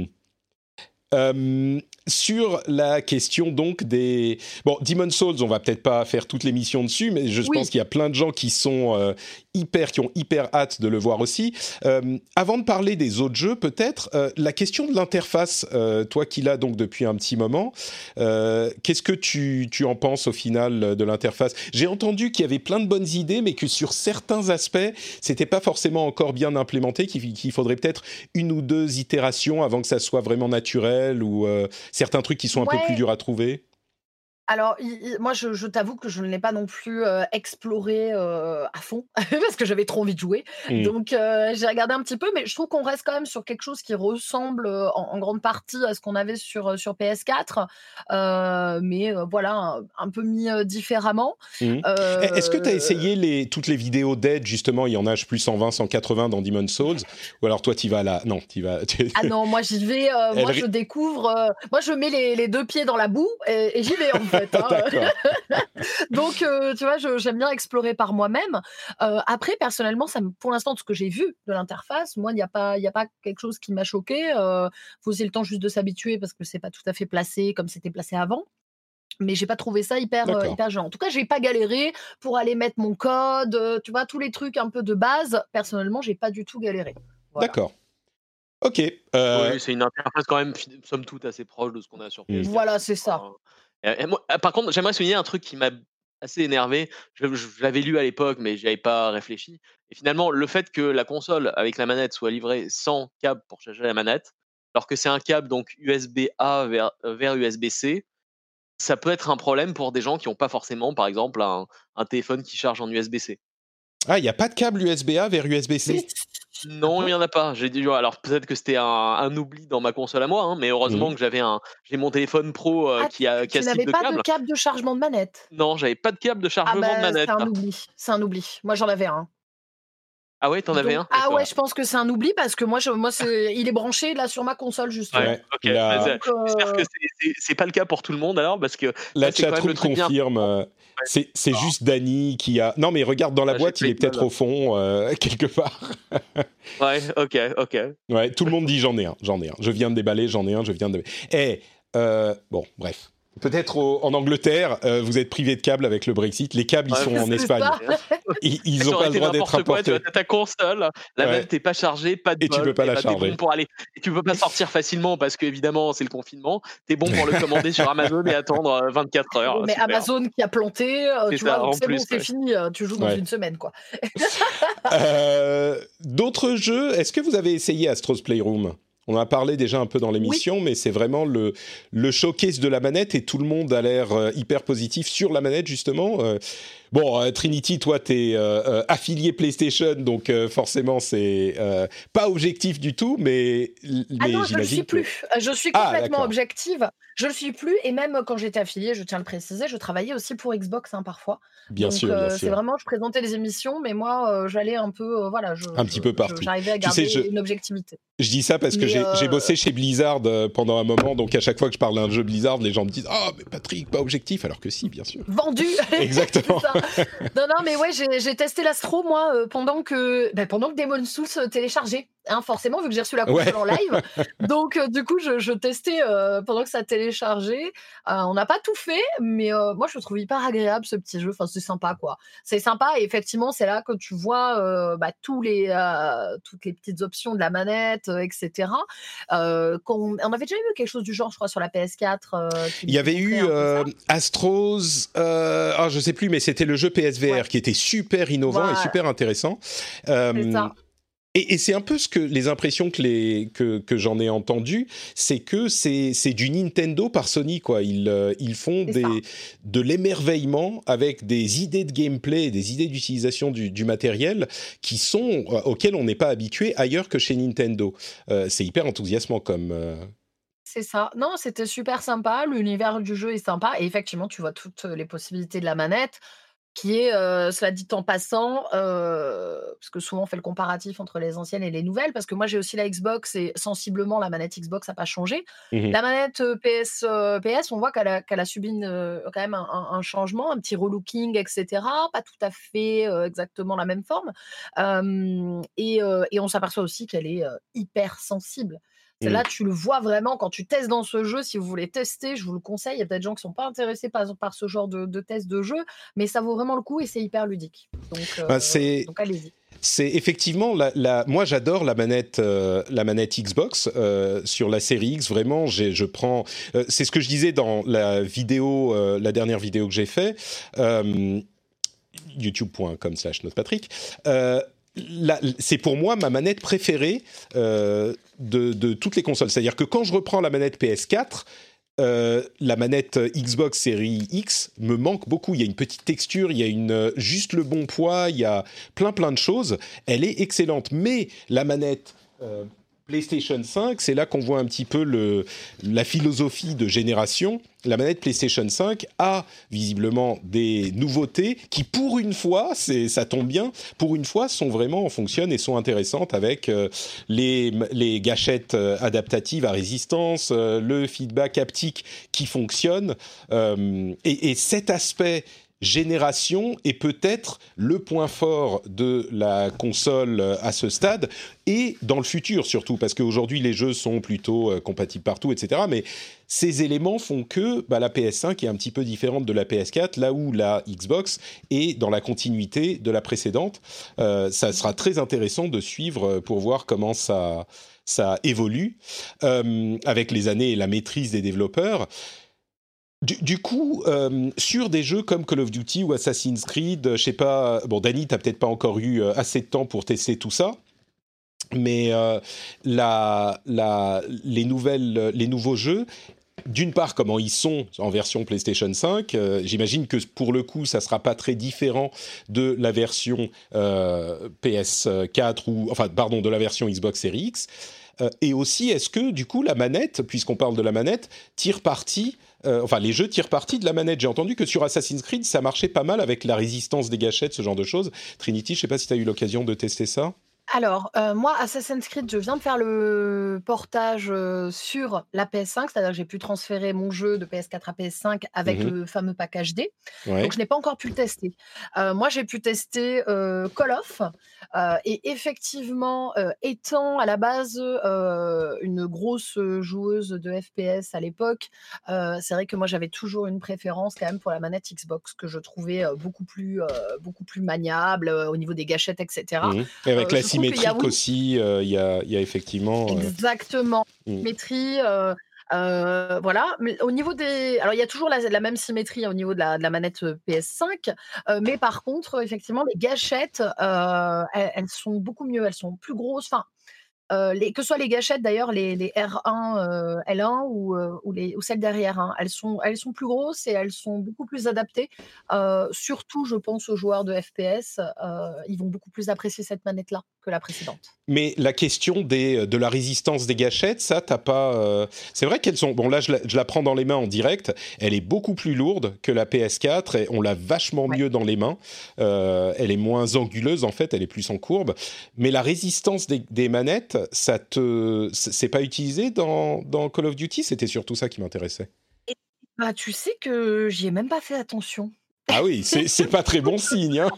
Euh, sur la question donc des... Bon, Demon's Souls, on va peut-être pas faire toute l'émission dessus, mais je Oui. pense qu'il y a plein de gens qui sont euh, hyper, qui ont hyper hâte de le voir aussi. Euh, avant de parler des autres jeux, peut-être, euh, la question de l'interface, euh, toi qui l'as donc depuis un petit moment, euh, qu'est-ce que tu, tu en penses au final de l'interface ? J'ai entendu qu'il y avait plein de bonnes idées, mais que sur certains aspects, c'était pas forcément encore bien implémenté, qu'il, qu'il faudrait peut-être une ou deux itérations avant que ça soit vraiment naturel, ou euh, certains trucs qui sont un peu plus Ouais. durs à trouver. Alors, il- il- moi, je, je t'avoue que je ne l'ai pas non plus euh, exploré euh, à fond parce que j'avais trop envie de jouer. Mm. Donc, euh, j'ai regardé un petit peu, mais je trouve qu'on reste quand même sur quelque chose qui ressemble euh, en, en grande partie à ce qu'on avait sur, euh, sur P S quatre, euh, mais euh, voilà, un, un peu mis euh, différemment. Mm. Euh, Est-ce que tu as essayé les, toutes les vidéos d'aide, justement, il y en a plus cent vingt, cent quatre-vingts dans Demon's Souls, ou alors toi, tu vas là... Non, tu vas... Ah non, moi j'y vais, euh, Elle moi ri- je découvre, euh, moi je mets les, les deux pieds dans la boue et, et j'y vais en fait, hein. D'accord. Donc, euh, tu vois, je- j'aime bien explorer par moi-même. Euh, après, personnellement, ça me- pour l'instant, de ce que j'ai vu de l'interface, moi, il n'y a pas, il y a pas quelque chose qui m'a choqué. Euh, faut aussi le temps juste de s'habituer parce que c'est pas tout à fait placé comme c'était placé avant. Mais j'ai pas trouvé ça hyper, euh, D'accord. hyper gênant. En tout cas, j'ai pas galéré pour aller mettre mon code, euh, tu vois, tous les trucs un peu de base. Personnellement, j'ai pas du tout galéré. Voilà. D'accord. Ok. Euh, Oui, c'est une interface quand même, fi- somme toute, assez proche de ce qu'on a sur Mm. P S quatre. Voilà, c'est ça. Enfin, et- et moi, ah, par contre, j'aimerais souligner un truc qui m'a assez énervé. Je, je- je l'avais lu à l'époque, mais j'y avais pas réfléchi. Et finalement, le fait que la console avec la manette soit livrée sans câble pour charger la manette, alors que c'est un câble donc U S B A vers, euh, vers U S B C, ça peut être un problème pour des gens qui n'ont pas forcément, par exemple, un, un téléphone qui charge en U S B C. Ah, il n'y a pas de câble U S B A vers U S B C ? Mais Non, il bon y en a pas. J'ai dit, alors peut-être que c'était un, un oubli dans ma console à moi, hein, mais heureusement Mmh. que j'avais un, j'ai mon téléphone pro euh, Ah, qui a, qui a tu ce type n'avais de pas de câble. câble de chargement de manette? Non, j'avais pas de câble de Ah chargement de bah, manette. c'est un oubli, c'est un oubli. Moi, j'en avais un. Ah ouais, t'en avais Donc un? ah ouais, D'accord. je pense que c'est un oubli parce que moi je moi c'est il est branché là sur ma console justement. Ouais, Ouais, ok. Bah, la, c'est- Donc j'espère que heu, c'est, c'est, c'est pas le cas pour tout le monde alors, parce que la ça, c'est quand même le chatroom truc bien confirme. important. euh, Ouais, c'est, c'est alors, juste Dany qui a. Non, mais regarde dans la là, j'ai boîte, pas il eu est de peut-être mal. au fond, euh, quelque part. Ouais, ok, ok. Ouais, tout le monde dit j'en ai un, j'en ai un. Je viens de déballer, j'en ai un, je viens de. Eh, euh, bon, bref. Peut-être au- en Angleterre, euh, vous êtes privé de câbles avec le Brexit. Les câbles, ils Ouais, sont en c'est Espagne. ça. Ils, ils ça ont pas aurait le été droit d'être n'importe quoi, tu vois, importés. t'as ta console, la Ouais. manette n'est pas chargée, pas de Et tu peux bol, pas et la bah t'es charger. bon pour aller, et tu peux pas sortir facilement parce que évidemment c'est le confinement, t'es bon pour le commander sur Amazon et attendre euh, vingt-quatre Oui, heures, mais super. Amazon qui a planté, heu, C'est tu vois? ça, Donc en c'est bon, plus, c'est ouais. fini, heu, tu joues dans Ouais. une semaine quoi. Euh, d'autres jeux, est-ce que vous avez essayé Astro's Playroom ? On en a parlé déjà un peu dans Oui. l'émission, mais c'est vraiment le, le showcase de la manette et tout le monde a l'air euh, hyper positif sur la manette, justement. Euh, bon, euh, Trinity, toi, t'es euh, euh, affilié PlayStation, donc euh, forcément, c'est euh, pas objectif du tout, mais, Ah mais non, je le suis j'imagine que... plus. Heu, je suis Ah, complètement d'accord. objective. Je le suis plus et même quand j'étais affiliée, je tiens à le préciser, je travaillais aussi pour Xbox, hein, parfois. Bien Donc sûr, bien heu, c'est sûr. vraiment je présentais les émissions, mais moi, heu, j'allais un peu, heu, voilà, je Un je petit peu je partout. j'arrivais à Tu sais, garder je, une objectivité. je dis ça parce que Mais j'ai, j'ai heu bossé chez Blizzard euh, pendant un moment, donc à chaque fois que je parle d'un jeu Blizzard, les gens me disent « Ah, mais Patrick, pas objectif !» Alors que si, bien sûr. Vendu! Exactement. C'est ça. Non, non, mais ouais, j'ai j'ai testé l'Astro, moi, heu, pendant que bah, pendant que Demon's Souls, heu, téléchargeait, hein, forcément, vu que j'ai reçu la Ouais. console en live. Donc heu, du coup, je je testais, heu, pendant que ça téléchargeait. Heu, on n'a pas tout fait, mais heu, moi, je le trouve hyper agréable, ce petit jeu. Enfin, c'est sympa, quoi. C'est sympa et effectivement, c'est là que tu vois, heu, bah, tous les, heu, toutes les petites options de la manette, heu et cetera. Heu, qu'on on avait déjà eu quelque chose du genre, je crois, sur la P S quatre, heu, qui Il y qui avait montrait eu un peu euh, ça. Astros, euh, ah, je sais plus, mais c'était le jeu P S V R Ouais, qui était super innovant et voilà, super intéressant. c'est Euh, ça. et, et c'est un peu ce que les impressions que, les, que, que j'en ai entendues, c'est que c'est, c'est du Nintendo par Sony, quoi. Ils, euh, ils font C'est ça. des, de l'émerveillement avec des idées de gameplay, des idées d'utilisation du, du matériel qui sont, euh, auxquelles on n'est pas habitué ailleurs que chez Nintendo. Euh, c'est hyper enthousiasmant comme... euh, C'est ça. Non, c'était super sympa. L'univers du jeu est sympa. Et effectivement, tu vois toutes les possibilités de la manette, qui est, euh, cela dit en passant, euh, parce que souvent on fait le comparatif entre les anciennes et les nouvelles, parce que moi j'ai aussi la Xbox et sensiblement la manette Xbox n'a pas changé. mhm. La manette euh, P S, euh, P S, on voit qu'elle a, qu'elle a subi une, euh, quand même un, un- un changement, un petit relooking, et cetera. Pas tout à fait euh, exactement la même forme. Euh, et, euh, et on s'aperçoit aussi qu'elle est euh, hyper sensible. Mhm. Celle-là, tu le vois vraiment quand tu testes dans ce jeu. Si vous voulez tester, je vous le conseille. Il y a peut-être des gens qui sont pas intéressés par, par ce genre de, de test de jeu, mais ça vaut vraiment le coup et c'est hyper ludique. Donc, Bah, euh, c'est... donc allez-y. C'est effectivement la, la moi j'adore la manette euh, la manette Xbox euh, sur la série X, vraiment j'ai, je prends euh, c'est ce que je disais dans la vidéo euh, la dernière vidéo que j'ai fait euh, youtube point com slash notepatrick euh, la- c'est pour moi ma manette préférée euh, de, de toutes les consoles, c'est-à-dire que quand je reprends la manette P S quatre, Euh, la manette Xbox Series X me manque beaucoup. Il y a une petite texture, il y a une, euh, juste le bon poids, il y a plein plein de choses. Elle est excellente. Mais la manette euh, PlayStation cinq, c'est là qu'on voit un petit peu le, la philosophie de génération. La manette PlayStation cinq a visiblement des nouveautés qui, pour une fois, c'est, ça tombe bien, pour une fois, sont vraiment, fonctionnent et sont intéressantes avec euh, les, les gâchettes euh, adaptatives à résistance, euh, le feedback haptique qui fonctionne. Euh, et, et cet aspect génération est peut-être le point fort de la console à ce stade et dans le futur surtout, parce qu'aujourd'hui les jeux sont plutôt euh, compatibles partout, et cetera. Mais ces éléments font que bah, la P S cinq est un petit peu différente de la P S quatre, là où la Xbox est dans la continuité de la précédente. Euh, ça sera très intéressant de suivre pour voir comment ça, ça évolue euh, avec les années et la maîtrise des développeurs. Du, du coup, euh, sur des jeux comme Call of Duty ou Assassin's Creed, je sais pas, bon, Dany, t'as peut-être pas encore eu euh, assez de temps pour tester tout ça, mais euh, la, la, les nouvelles, les nouveaux jeux, d'une part, comment ils sont en version PlayStation cinq. Euh, j'imagine que pour le coup, ça sera pas très différent de la version euh, P S quatre ou enfin, pardon, de la version Xbox Series X. Euh, et aussi, est-ce que du coup, la manette, puisqu'on parle de la manette, tire parti, euh, enfin les jeux tirent parti de la manette. J'ai entendu que sur Assassin's Creed, ça marchait pas mal avec la résistance des gâchettes, ce genre de choses. Trinity, je sais pas si tu as eu l'occasion de tester ça. Alors, heu, moi, Assassin's Creed, je viens de faire le portage, heu, sur la P S cinq, c'est-à-dire que j'ai pu transférer mon jeu de P S quatre à P S cinq avec Mhm. le fameux pack H D, donc Ouais. je n'ai pas encore pu le tester. Heu, moi, j'ai pu tester, heu, Call of, heu et effectivement, heu, étant à la base, heu, une grosse, joueuse de F P S à l'époque, heu, c'est vrai que moi, j'avais toujours une préférence quand même pour la manette Xbox que je trouvais, heu, beaucoup plus, heu, beaucoup plus maniable, heu, au niveau des gâchettes et cetera. Mhm. Et avec Heu, la je trouve qu'il y a symétrique oui aussi, euh, il y, a, il y a effectivement. euh, Exactement. mm. Symétrie, heu heu, voilà. Mais au niveau des alors il y a toujours la la même symétrie, hein, au niveau de la de la manette, heu, P S cinq, heu, mais par contre, effectivement, les gâchettes, heu, elles elles sont beaucoup mieux. Elles sont plus grosses, enfin, heu, les que ce soit les gâchettes d'ailleurs, les les R un, heu, L un ou heu, ou les ou celles derrière, hein, elles sont elles sont plus grosses et elles sont beaucoup plus adaptées. Heu, surtout, je pense aux joueurs de F P S, heu, ils vont beaucoup plus apprécier cette manette-là que la précédente. Mais la question des, de la résistance des gâchettes, ça, t'as pas. euh, C'est vrai qu'elles sont. Bon, là, je la, je la prends dans les mains en direct. Elle est beaucoup plus lourde que la P S quatre et on l'a vachement Ouais. mieux dans les mains. Euh, elle est moins anguleuse en fait. Elle est plus en courbe. Mais la résistance des, des manettes, ça te, c'est pas utilisé dans, dans Call of Duty. C'était surtout ça qui m'intéressait. Et bah, tu sais que j'y ai même pas fait attention. Ah oui, c'est c'est pas très bon signe, hein.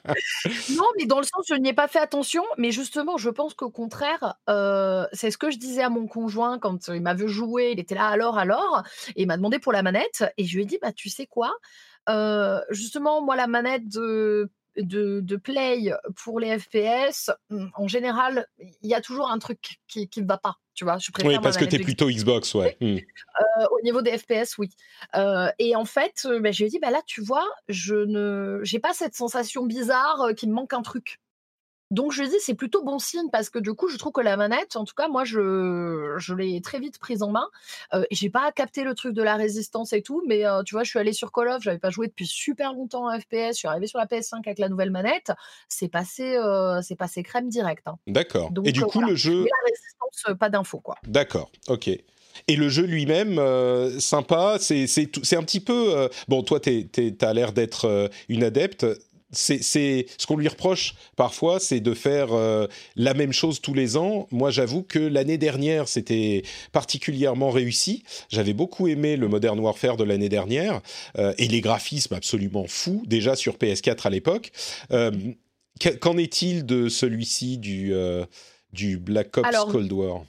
Non, mais dans le sens, je n'y ai pas fait attention, mais justement, je pense qu'au contraire, heu, c'est ce que je disais à mon conjoint quand, il m'a vu jouer, il était là: «Alors, alors?» et il m'a demandé pour la manette et je lui ai dit: «Bah, tu sais quoi? Heu, justement, moi, la manette de de de Play pour les F P S, mmh, en général, il y a toujours un truc qui qui ne va pas», tu vois? Je Oui, préfère ma parce que manette t'es de plutôt Xbox, ouais. Hmm. Heu, au niveau des F P S, oui. Heu et en fait, heu, bah, je lui ai dit: «Bah, là, tu vois, je ne j'ai pas cette sensation bizarre, heu, qu'il me manque un truc». Donc je lui ai dit: «C'est plutôt bon signe» parce que du coup, je trouve que la manette, en tout cas, moi, je je l'ai très vite prise en main, heu et j'ai pas capté le truc de la résistance et tout, mais heu, tu vois, je suis allée sur Call of, j'avais pas joué depuis super longtemps en F P S, je suis arrivée sur la P S cinq avec la nouvelle manette, c'est passé, heu, c'est passé crème direct, hein. D'accord. Et Donc du heu, coup, voilà. le Mais jeu. la résistance, heu, pas d'infos, quoi. D'accord, ok. Et le jeu lui-même, euh, sympa, c'est, c'est, tout- c'est un petit peu... euh, bon, toi, t'es, t'es, t'as l'air d'être euh, une adepte. C'est, c'est, ce qu'on lui reproche parfois, c'est de faire euh, la même chose tous les ans. Moi, j'avoue que l'année dernière, c'était particulièrement réussi. J'avais beaucoup aimé le Modern Warfare de l'année dernière euh, et les graphismes absolument fous, déjà sur P S quatre à l'époque. Euh, qu'en est-il de celui-ci, du, euh, du Black Ops Alors Cold War?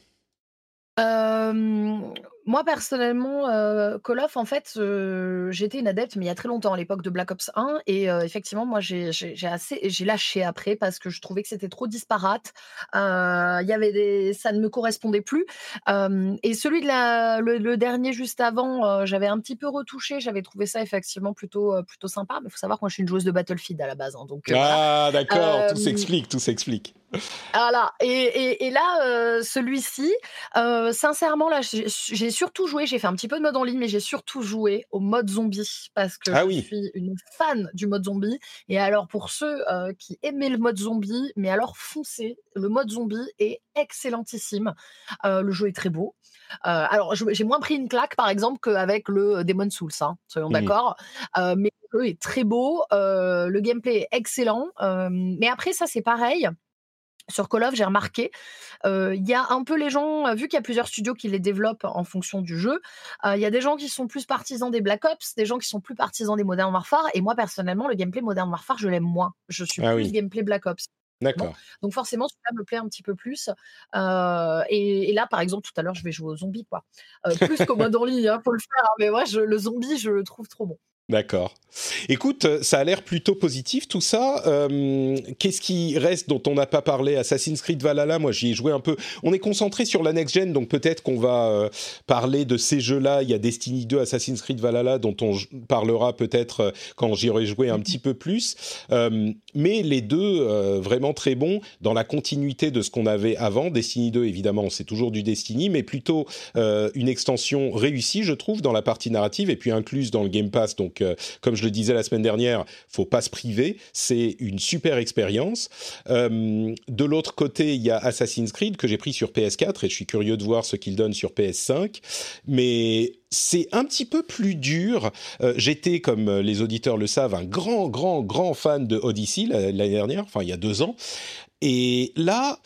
Hem, moi personnellement, heu, Call of en fait, heu, j'étais une adepte, mais il y a très longtemps, à l'époque de Black Ops un et heu, effectivement moi j'ai j'ai j'ai assez j'ai lâché après parce que je trouvais que c'était trop disparate. Heu, il y avait des ça ne me correspondait plus. Hem et celui de la le le dernier juste avant, heu, j'avais un petit peu retouché, j'avais trouvé ça effectivement plutôt, heu, plutôt sympa. Mais il faut savoir que moi je suis une joueuse de Battlefield à la base, hein, donc heu, voilà. Ah, d'accord, tout Hem s'explique, tout s'explique. voilà et et et là, heu, celui-ci, heu, sincèrement là, j'ai j'ai surtout joué j'ai fait un petit peu de mode en ligne, mais j'ai surtout joué au mode zombie parce que Ah je oui, suis une fan du mode zombie et alors pour ceux, heu, qui aimaient le mode zombie, mais alors foncez, le mode zombie est excellentissime. Heu, le jeu est très beau. Heu, alors je j'ai moins pris une claque par exemple qu'avec le Demon's Souls, hein, soyons mmh, d'accord. Heu, mais le jeu est très beau, heu, le gameplay est excellent, hem, mais après ça c'est pareil sur Call of, j'ai remarqué, heu, il y a un peu les gens, heu, vu qu'il y a plusieurs studios qui les développent en fonction du jeu, heu, il y a des gens qui sont plus partisans des Black Ops, des gens qui sont plus partisans des Modern Warfare et moi personnellement le gameplay Modern Warfare, je l'aime moins. Je suis ah plus oui, gameplay Black Ops. Bon, d'accord. donc forcément celui-là me plaît un petit peu plus, heu et et là par exemple tout à l'heure je vais jouer aux zombies quoi, heu, plus qu'au mode en ligne, hein, faut le faire, hein, mais moi je le zombie je le trouve trop bon. D'accord. Écoute, ça a l'air plutôt positif tout ça. Euh, qu'est-ce qui reste dont on n'a pas parlé? Assassin's Creed Valhalla, moi j'y ai joué un peu. On est concentré sur la next-gen, donc peut-être qu'on va euh, parler de ces jeux-là. Il y a Destiny deux, Assassin's Creed Valhalla, dont on j- parlera peut-être euh, quand j'y aurai joué un petit peu plus. Euh, mais les deux, euh, vraiment très bons, dans la continuité de ce qu'on avait avant. Destiny deux, évidemment, c'est toujours du Destiny, mais plutôt euh, une extension réussie, je trouve, dans la partie narrative, et puis incluse dans le Game Pass, donc euh, comme je le disais la semaine dernière, faut pas se priver, c'est une super expérience. Euh, de l'autre côté, il y a Assassin's Creed que j'ai pris sur P S quatre et je suis curieux de voir ce qu'il donne sur P S cinq, mais c'est un petit peu plus dur. Euh, j'étais, comme les auditeurs le savent, un grand, grand, grand fan de Odyssey l'année dernière, enfin il y a deux ans, et là...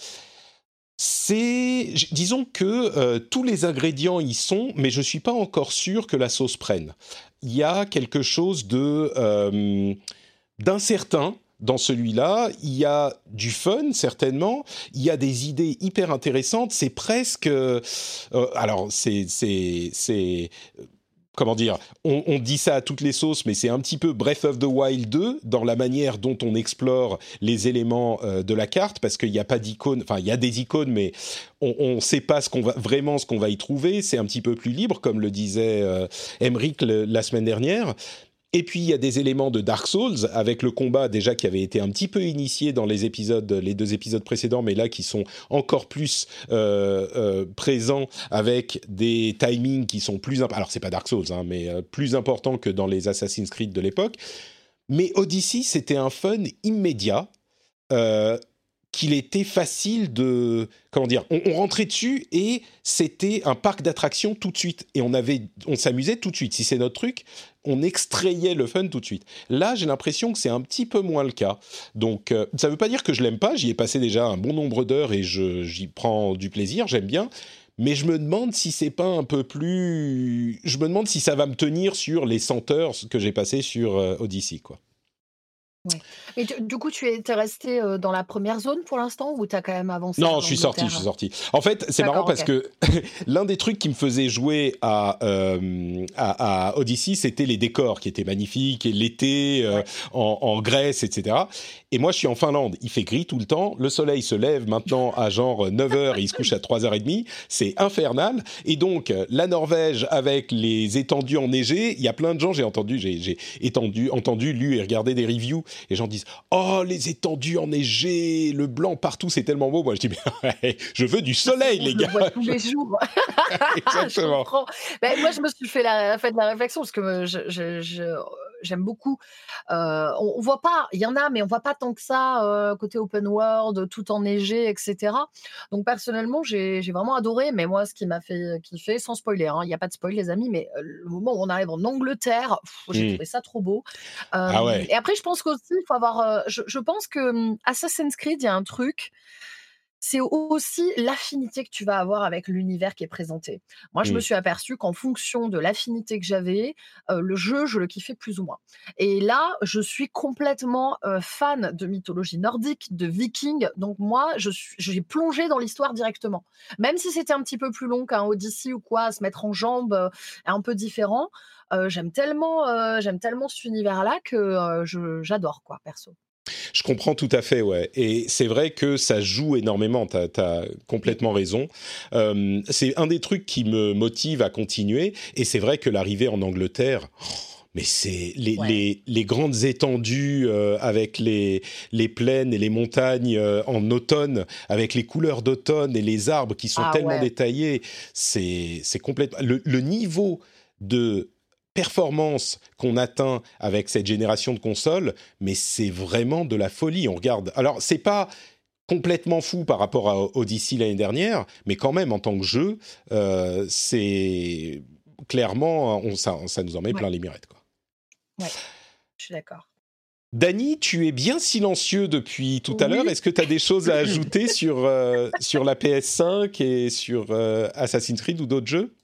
C'est, disons que euh, tous les ingrédients y sont, mais je suis pas encore sûr que la sauce prenne. Il y a quelque chose de euh, d'incertain dans celui-là. Il y a du fun certainement. Il y a des idées hyper intéressantes. C'est presque, euh, alors c'est c'est c'est comment dire, on, on dit ça à toutes les sauces, mais c'est un petit peu Breath of the Wild deux dans la manière dont on explore les éléments euh, de la carte, parce qu'il n'y a pas d'icônes, enfin il y a des icônes, mais on ne sait pas ce qu'on va, vraiment ce qu'on va y trouver. C'est un petit peu plus libre, comme le disait euh, Emeric le, la semaine dernière. Et puis, il y a des éléments de Dark Souls, avec le combat déjà qui avait été un petit peu initié dans les épisodes, les deux épisodes précédents, mais là qui sont encore plus euh, euh, présents, avec des timings qui sont plus... Imp- Alors, c'est pas Dark Souls, hein, mais euh, plus importants que dans les Assassin's Creed de l'époque. Mais Odyssey, c'était un fun immédiat, euh, qu'il était facile de... Comment dire, on, on rentrait dessus et c'était un parc d'attractions tout de suite. Et on, avait, on s'amusait tout de suite. Si c'est notre truc, on extrayait le fun tout de suite. Là, j'ai l'impression que c'est un petit peu moins le cas. Donc, euh, ça ne veut pas dire que je l'aime pas. J'y ai passé déjà un bon nombre d'heures et je, j'y prends du plaisir. J'aime bien. Mais je me demande si c'est pas un peu plus... Je me demande si ça va me tenir sur les cent heures que j'ai passées sur euh, Odyssey, quoi. Ouais. Mais tu- du coup, tu es, t'es resté euh, dans la première zone pour l'instant ou tu as quand même avancé Non, en je suis sorti, je suis Angleterre? sorti. En fait, c'est marrant D'accord, parce ok. que l'un des trucs qui me faisait jouer à, euh, à, à Odyssey, c'était les décors qui étaient magnifiques, et l'été euh, Ouais. en, en Grèce, et cetera. Et moi, je suis en Finlande. Il fait gris tout le temps. Le soleil se lève maintenant à genre neuf heures et il se couche à trois heures trente. C'est infernal. Et donc, euh, la Norvège avec les étendues enneigées, il y a plein de gens, j'ai entendu, j'ai, j'ai étendu, entendu, lu et regardé des reviews. Les gens disent « Oh, les étendues enneigées, le blanc partout, c'est tellement beau. » Moi, je dis mais, « Je veux du soleil, Bon, les je le gars. vois tous les jours. » Je Exactement. comprends. Ben, moi, je me suis fait la, fait de la réflexion parce que euh, je, je- je- j'aime beaucoup. Euh, on, on voit pas, il y en a, mais on voit pas tant que ça euh, côté open world, tout enneigé, et cetera. Donc personnellement, j'ai j'ai vraiment adoré. Mais moi, ce qui m'a fait kiffer, sans spoiler, hein, il n'y a pas de spoil, les amis, mais euh, le moment où on arrive en Angleterre, pff, j'ai Hmm. trouvé ça trop beau. Ah Euh, ouais. et après, je pense qu'aussi, il faut avoir. euh, je, je pense que hum, Assassin's Creed, il y a un truc. C'est aussi l'affinité que tu vas avoir avec l'univers qui est présenté. Moi, je me Hmm. suis aperçue qu'en fonction de l'affinité que j'avais, euh, le jeu, je le kiffais plus ou moins. Et là, je suis complètement euh, fan de mythologie nordique, de vikings. Donc moi, je suis, j'ai plongé dans l'histoire directement. Même si c'était un petit peu plus long qu'un Odyssey ou quoi, à se mettre en jambes, euh, un peu différent, euh, j'aime tellement, euh, j'aime tellement cet univers-là que euh, je, j'adore, quoi, perso. Je comprends tout à fait, ouais. Et c'est vrai que ça joue énormément, t'as, t'as complètement raison. Euh, c'est un des trucs qui me motive à continuer, et c'est vrai que l'arrivée en Angleterre... Mais c'est les, Ouais. les, les grandes étendues euh, avec les, les plaines et les montagnes euh, en automne, avec les couleurs d'automne et les arbres qui sont Ah tellement ouais. détaillés, c'est, c'est complètement... Le, le niveau de performance qu'on atteint avec cette génération de consoles, mais c'est vraiment de la folie. On regarde... Alors, c'est pas complètement fou par rapport à Odyssey l'année dernière, mais quand même, en tant que jeu, euh, c'est... Clairement, on, ça, ça nous en met Ouais. plein les mirettes, quoi. Ouais. Je suis d'accord. Dany, tu es bien silencieux depuis tout à l'heure. Oui. Est-ce que tu as des choses à ajouter sur, euh, sur la P S cinq et sur euh, Assassin's Creed ou d'autres jeux ?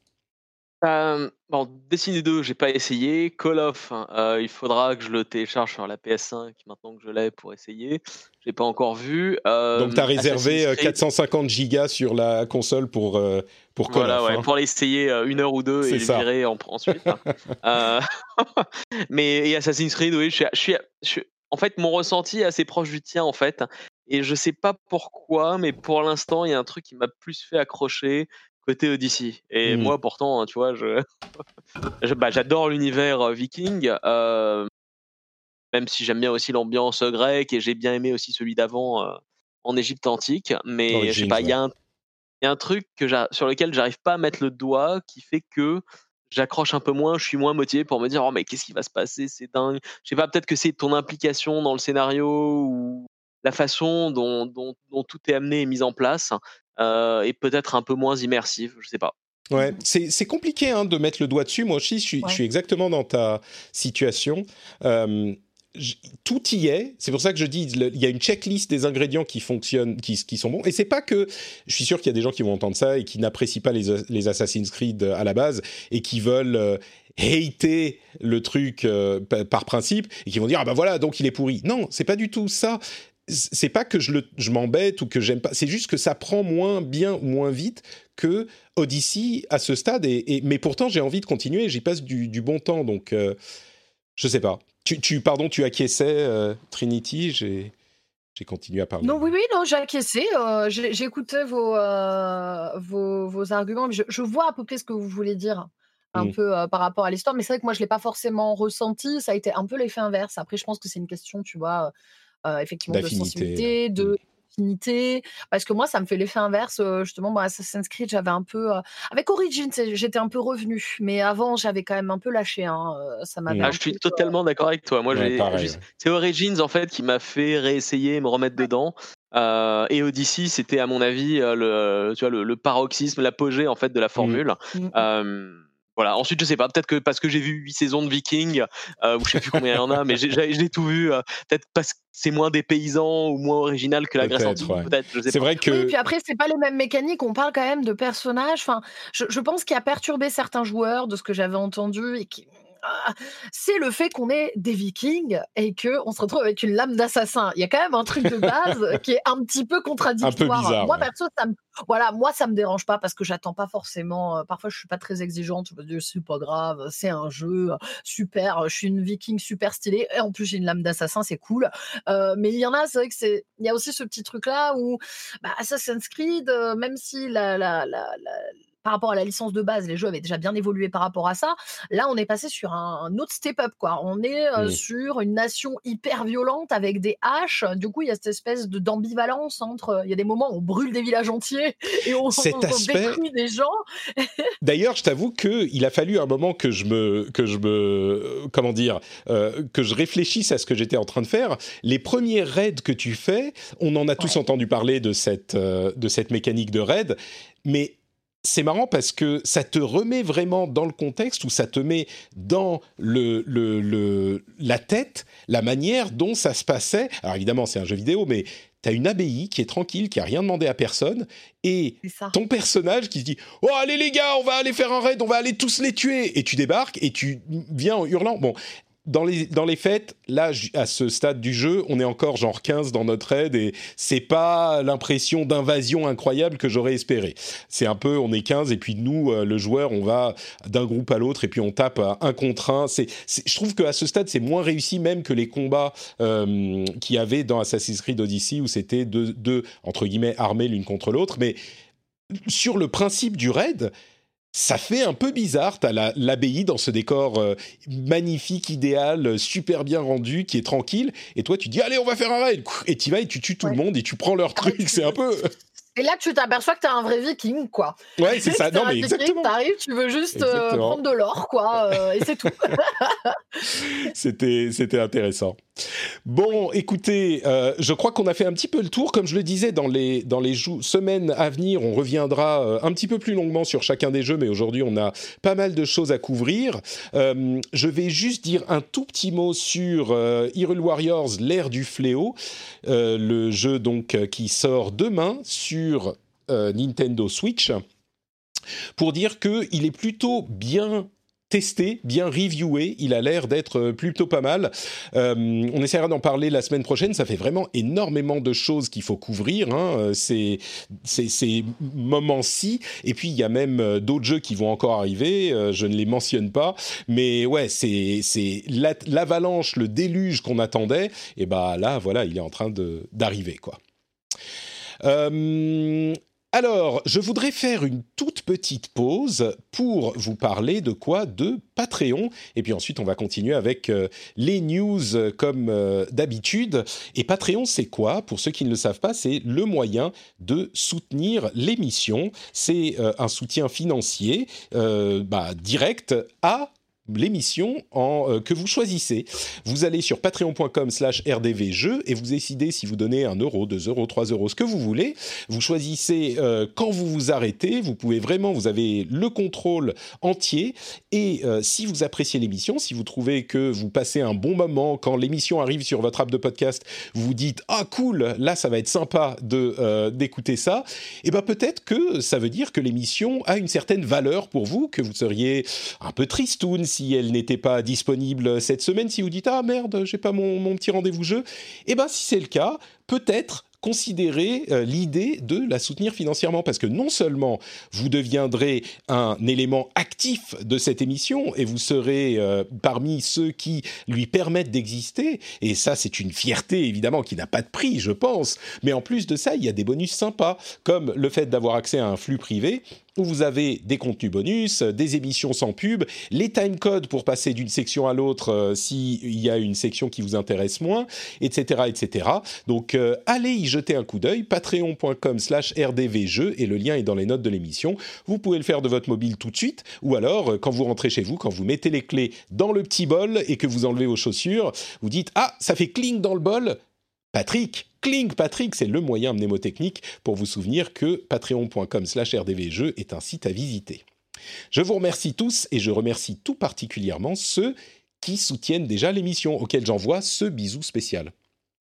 Euh, bon, Destiny deux, j'ai pas essayé. Call of, hein, euh, il faudra que je le télécharge sur la P S cinq maintenant que je l'ai pour essayer. J'ai pas encore vu. Donc, tu as Euh, réservé Assassin's euh, Creed, quatre cent cinquante gigas sur la console pour, euh, pour Call voilà, of. ouais, Hein. pour l'essayer euh, une heure ou deux C'est et le ça. virer en- ensuite. hein. Euh, mais et Assassin's Creed, oui, je suis, je suis, je suis- en fait, mon ressenti est assez proche du tien, en fait. Et je sais pas pourquoi, mais pour l'instant, il y a un truc qui m'a plus fait accrocher côté Odyssey. Et Hmm. moi, pourtant, hein, tu vois, je, je- bah, j'adore l'univers euh, viking, euh, même si j'aime bien aussi l'ambiance euh, grecque et j'ai bien aimé aussi celui d'avant euh, en Égypte antique. Mais je sais Origins, pas, il y ouais. a un il y a un truc que j'a- sur lequel j'arrive pas à mettre le doigt qui fait que j'accroche un peu moins, je suis moins motivé pour me dire oh mais qu'est-ce qui va se passer, c'est dingue. Je sais pas, peut-être que c'est ton implication dans le scénario ou la façon dont, dont, dont tout est amené et mis en place euh, est peut-être un peu moins immersive, je sais pas. Ouais, c'est, c'est compliqué hein, de mettre le doigt dessus. Moi aussi, je suis, je Ouais. suis exactement dans ta situation. Euh, j- tout y est. C'est pour ça que je dis, le- il y a une checklist des ingrédients qui fonctionnent, qui, qui sont bons. Et c'est pas que, je suis sûr qu'il y a des gens qui vont entendre ça et qui n'apprécient pas les, les Assassin's Creed à la base et qui veulent euh, hater le truc euh, pa- par principe et qui vont dire ah bah voilà donc il est pourri. Non, c'est pas du tout ça. C'est pas que je, le, je m'embête ou que j'aime pas, c'est juste que ça prend moins bien ou moins vite que Odyssey à ce stade. Et, et, mais pourtant, j'ai envie de continuer, j'y passe du, du bon temps, donc euh, je sais pas. Tu, tu, pardon, tu acquiesçais, euh, Trinity, j'ai, j'ai continué à parler. Non, oui, oui, non, j'ai acquiescé. euh, j'ai- J'écoutais vos, euh, vos, vos arguments. mais Je, je vois à peu près ce que vous voulez dire, un Mm. peu euh, par rapport à l'histoire. Mais c'est vrai que moi, je ne l'ai pas forcément ressenti. Ça a été un peu l'effet inverse. Après, je pense que c'est une question, tu vois, euh, effectivement, de D'affinité. sensibilité, Mm. de affinité. Parce que moi, ça me fait l'effet inverse. euh, Justement, moi, Assassin's Creed, j'avais un peu. euh, Avec Origins, c'est- j'étais un peu revenue. Mais avant, j'avais quand même un peu lâché. hein, euh, Ça m'avait Mm. Ah, un je peu. suis totalement d'accord avec toi. Moi, Ouais, j'ai pareil. juste- Ouais. c'est Origins en fait qui m'a fait réessayer, me remettre dedans. Euh, et Odyssey, c'était à mon avis euh, le, tu vois, le, le paroxysme, l'apogée en fait de la Mm. formule. Mm. Euh, voilà. Ensuite, je sais pas, peut-être que parce que j'ai vu huit saisons de Vikings, euh, ou je sais plus combien il y en a, mais j'ai, j'ai, j'ai tout vu. euh, peut-être parce que c'est moins dépaysant ou moins original que la Grèce Peut-être, antique. ouais. Peut-être, je sais C'est pas. vrai Oui, que. puis après, c'est pas les mêmes mécaniques. On parle quand même de personnages. Enfin, je, je pense qu'il a perturbé certains joueurs de ce que j'avais entendu et qui. Ah, c'est le fait qu'on est des Vikings et que on se retrouve avec une lame d'assassin. Il y a quand même un truc de base qui est un petit peu contradictoire. bizarre, Moi ouais. perso, ça me, voilà, moi ça me dérange pas parce que j'attends pas forcément. euh, Parfois, je suis pas très exigeante. Je me dis c'est pas grave, c'est un jeu euh, super. Je suis une Viking super stylée et en plus j'ai une lame d'assassin, c'est cool. Euh, mais il y en a, c'est vrai que c'est. Il y a aussi ce petit truc là où bah, Assassin's Creed, euh, même si la, la, la, la- par rapport à la licence de base, les jeux avaient déjà bien évolué par rapport à ça. Là, on est passé sur un, un autre step-up, quoi. On est euh, Mm. sur une nation hyper violente avec des haches. Du coup, il y a cette espèce de, d'ambivalence entre. Il y a des moments où on brûle des villages entiers et on, Cet on aspect. détruit des gens. D'ailleurs, je t'avoue que il a fallu un moment que je me, que je me, comment dire, euh, que je réfléchisse à ce que j'étais en train de faire. Les premiers raids que tu fais, on en a tous Ouais. entendu parler de cette, euh, de cette mécanique de raid, mais c'est marrant parce que ça te remet vraiment dans le contexte ou ça te met dans le, le, le, la tête la manière dont ça se passait. Alors évidemment, c'est un jeu vidéo, mais t'as une abbaye qui est tranquille, qui a rien demandé à personne, et C'est ça. ton personnage qui se dit « Oh, allez les gars, on va aller faire un raid, on va aller tous les tuer !» Et tu débarques et tu viens en hurlant. Bon, dans les, dans les faits, là, à ce stade du jeu, on est encore genre quinze dans notre raid et c'est pas l'impression d'invasion incroyable que j'aurais espéré. C'est un peu, on est quinze et puis nous, le joueur, on va d'un groupe à l'autre et puis on tape un contre un. C'est, c'est, je trouve qu'à ce stade, c'est moins réussi même que les combats euh, qu'il y avait dans Assassin's Creed Odyssey où c'était deux, deux, entre guillemets, armés l'une contre l'autre. Mais sur le principe du raid, ça fait un peu bizarre, t'as la, l'abbaye dans ce décor euh, magnifique, idéal, super bien rendu, qui est tranquille, et toi tu dis allez on va faire un raid, et tu vas et tu tues tout Ouais. le monde et tu prends leur Ah bah, truc, tu- c'est un peu... Et là, tu t'aperçois que t'es un vrai Viking, quoi. Ouais c'est ça, T'es non un mais Viking, exactement, t'arrives, tu veux juste euh, Exactement. prendre de l'or, quoi, euh, et c'est tout. c'était, c'était intéressant. Bon, écoutez, euh, je crois qu'on a fait un petit peu le tour. Comme je le disais, dans les, dans les jou- semaines à venir, on reviendra euh, un petit peu plus longuement sur chacun des jeux, mais aujourd'hui, on a pas mal de choses à couvrir. Euh, je vais juste dire un tout petit mot sur euh, Hyrule Warriors, l'ère du fléau, euh, le jeu donc euh, qui sort demain sur euh, Nintendo Switch. pour dire qu'il est plutôt bien testé, bien reviewé, il a l'air d'être plutôt pas mal. Euh, on essaiera d'en parler la semaine prochaine, ça fait vraiment énormément de choses qu'il faut couvrir, hein, ces, ces, ces moments-ci, et puis il y a même d'autres jeux qui vont encore arriver, euh, je ne les mentionne pas, mais ouais, c'est, c'est la, l'avalanche, le déluge qu'on attendait, et bah là, voilà, il est en train de, d'arriver, quoi. Euh... Alors, je voudrais faire une toute petite pause pour vous parler de quoi ? De Patreon. Et puis ensuite, on va continuer avec euh, les news euh, comme euh, d'habitude. Et Patreon, c'est quoi ? Pour ceux qui ne le savent pas, c'est le moyen de soutenir l'émission. C'est euh, un soutien financier euh, bah, direct à l'émission en, euh, que vous choisissez. Vous allez sur patreon.com slash rdvjeux et vous décidez si vous donnez un euro, deux euros, trois euros, ce que vous voulez. Vous choisissez euh, quand vous vous arrêtez. Vous pouvez vraiment, vous avez le contrôle entier. Et euh, si vous appréciez l'émission, si vous trouvez que vous passez un bon moment, quand l'émission arrive sur votre app de podcast, vous vous dites « Ah cool, là ça va être sympa de, euh, d'écouter ça », et bien peut-être que ça veut dire que l'émission a une certaine valeur pour vous, que vous seriez un peu tristoun si si elle n'était pas disponible cette semaine, si vous dites « Ah merde, j'ai pas mon, mon petit rendez-vous jeu », eh bien si c'est le cas, peut-être considérez euh, l'idée de la soutenir financièrement, parce que non seulement vous deviendrez un élément actif de cette émission et vous serez euh, parmi ceux qui lui permettent d'exister, et ça c'est une fierté évidemment qui n'a pas de prix je pense, mais en plus de ça il y a des bonus sympas, comme le fait d'avoir accès à un flux privé où vous avez des contenus bonus, des émissions sans pub, les timecodes pour passer d'une section à l'autre euh, s'il y a une section qui vous intéresse moins, et cetera, et cetera. Donc euh, allez y jeter un coup d'œil, patreon.com slash rdvjeux, et le lien est dans les notes de l'émission. Vous pouvez le faire de votre mobile tout de suite, ou alors euh, quand vous rentrez chez vous, quand vous mettez les clés dans le petit bol et que vous enlevez vos chaussures, vous dites « Ah, ça fait cling dans le bol !» Patrick, Cling Patrick, c'est le moyen mnémotechnique pour vous souvenir que patreon.com slash rdvjeux est un site à visiter. Je vous remercie tous et je remercie tout particulièrement ceux qui soutiennent déjà l'émission, auxquels j'envoie ce bisou spécial.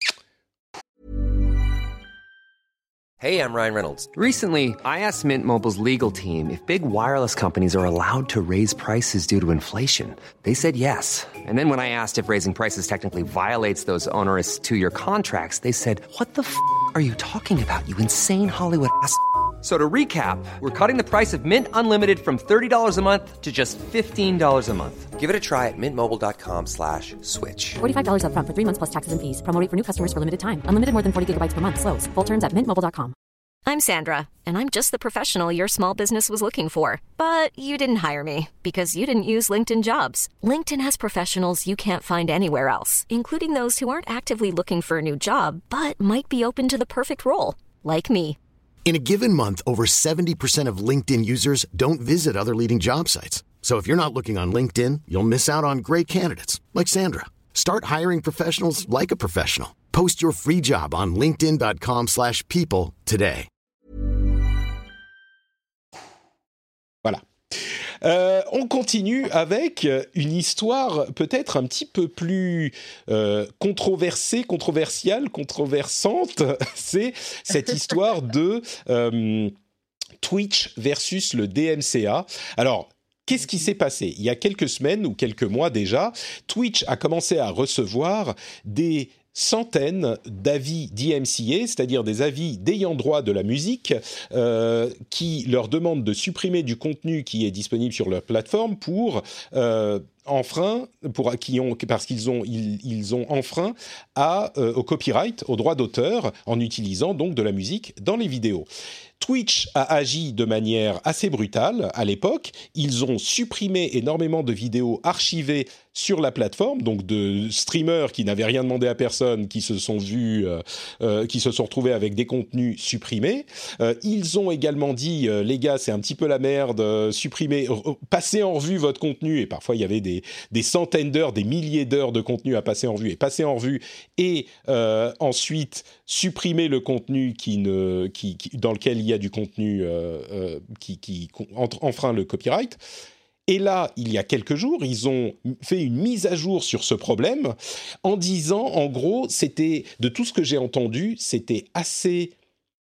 Hey, I'm Ryan Reynolds. Recently, I asked Mint Mobile's legal team if big wireless companies are allowed to raise prices due to inflation. They said yes. And then when I asked if raising prices technically violates those onerous two-year contracts, they said, "What the f*** are you talking about, you insane Hollywood ass?" So to recap, we're cutting the price of Mint Unlimited from thirty dollars a month to just fifteen dollars a month. Give it a try at mintmobile.com slash switch. forty-five dollars up front for three months plus taxes and fees. Promo rate for new customers for limited time. Unlimited more than forty gigabytes per month. Slows full terms at mint mobile dot com. I'm Sandra, and I'm just the professional your small business was looking for. But you didn't hire me because you didn't use LinkedIn Jobs. LinkedIn has professionals you can't find anywhere else, including those who aren't actively looking for a new job, but might be open to the perfect role, like me. In a given month, over seventy percent of LinkedIn users don't visit other leading job sites. So if you're not looking on LinkedIn, you'll miss out on great candidates like Sandra. Start hiring professionals like a professional. Post your free job on linkedin.com slash people today. Voilà. Euh, on continue avec une histoire peut-être un petit peu plus euh, controversée, controversiale, controversante. C'est cette histoire de euh, Twitch versus le D M C A. Alors, qu'est-ce qui s'est passé ? Il y a quelques semaines ou quelques mois déjà, Twitch a commencé à recevoir des centaines d'avis D M C A, c'est-à-dire des avis d'ayants droit de la musique, euh, qui leur demandent de supprimer du contenu qui est disponible sur leur plateforme pour euh, enfreint, pour qui ont parce qu'ils ont ils, ils ont enfreint à euh, au copyright, au droit d'auteur, en utilisant donc de la musique dans les vidéos. Twitch a agi de manière assez brutale à l'époque. Ils ont supprimé énormément de vidéos archivées sur la plateforme, donc de streamers qui n'avaient rien demandé à personne, qui se sont vus, euh, euh, qui se sont retrouvés avec des contenus supprimés. Euh, ils ont également dit, euh, les gars, c'est un petit peu la merde, euh, supprimez, euh, passez en revue votre contenu. Et parfois, il y avait des, des centaines d'heures, des milliers d'heures de contenu à passer en revue et passer en revue. Et euh, ensuite, supprimer le contenu qui ne, qui, qui, dans lequel il y a du contenu euh, euh, qui, qui enfreint le copyright. Et là, il y a quelques jours, ils ont fait une mise à jour sur ce problème en disant, en gros, c'était, de tout ce que j'ai entendu, c'était assez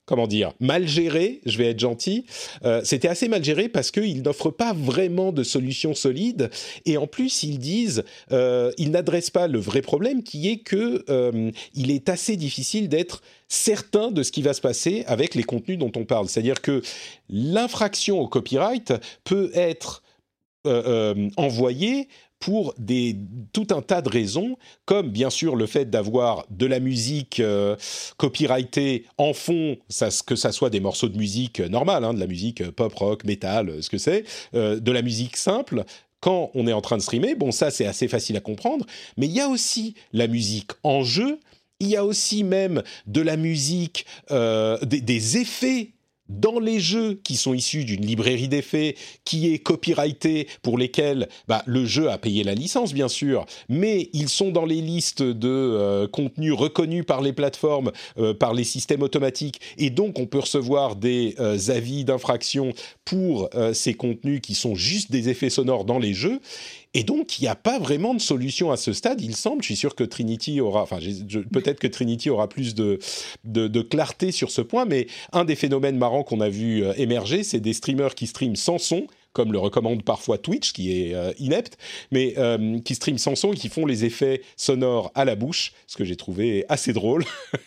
comment dire, mal géré, je vais être gentil, euh, c'était assez mal géré parce qu'ils n'offrent pas vraiment de solution solide et en plus ils disent, euh, ils n'adressent pas le vrai problème qui est que euh, il est assez difficile d'être certain de ce qui va se passer avec les contenus dont on parle. C'est-à-dire que l'infraction au copyright peut être euh, euh, envoyée pour des, tout un tas de raisons, comme bien sûr le fait d'avoir de la musique euh, copyrightée en fond, ça, que ça soit des morceaux de musique normale, hein, de la musique pop, rock, métal, ce que c'est, euh, de la musique simple, quand on est en train de streamer, bon ça c'est assez facile à comprendre, mais il y a aussi la musique en jeu, il y a aussi même de la musique, euh, des, des effets dans les jeux qui sont issus d'une librairie d'effets qui est copyrightée, pour lesquels bah, le jeu a payé la licence bien sûr, mais ils sont dans les listes de euh, contenus reconnus par les plateformes, euh, par les systèmes automatiques, et donc on peut recevoir des euh, avis d'infraction pour euh, ces contenus qui sont juste des effets sonores dans les jeux. Et donc, il n'y a pas vraiment de solution à ce stade, il semble. Je suis sûr que Trinity aura, enfin, je, peut-être que Trinity aura plus de, de, de clarté sur ce point, mais un des phénomènes marrants qu'on a vu euh, émerger, c'est des streamers qui streament sans son, comme le recommande parfois Twitch, qui est euh, inepte, mais euh, qui streament sans son et qui font les effets sonores à la bouche, ce que j'ai trouvé assez drôle.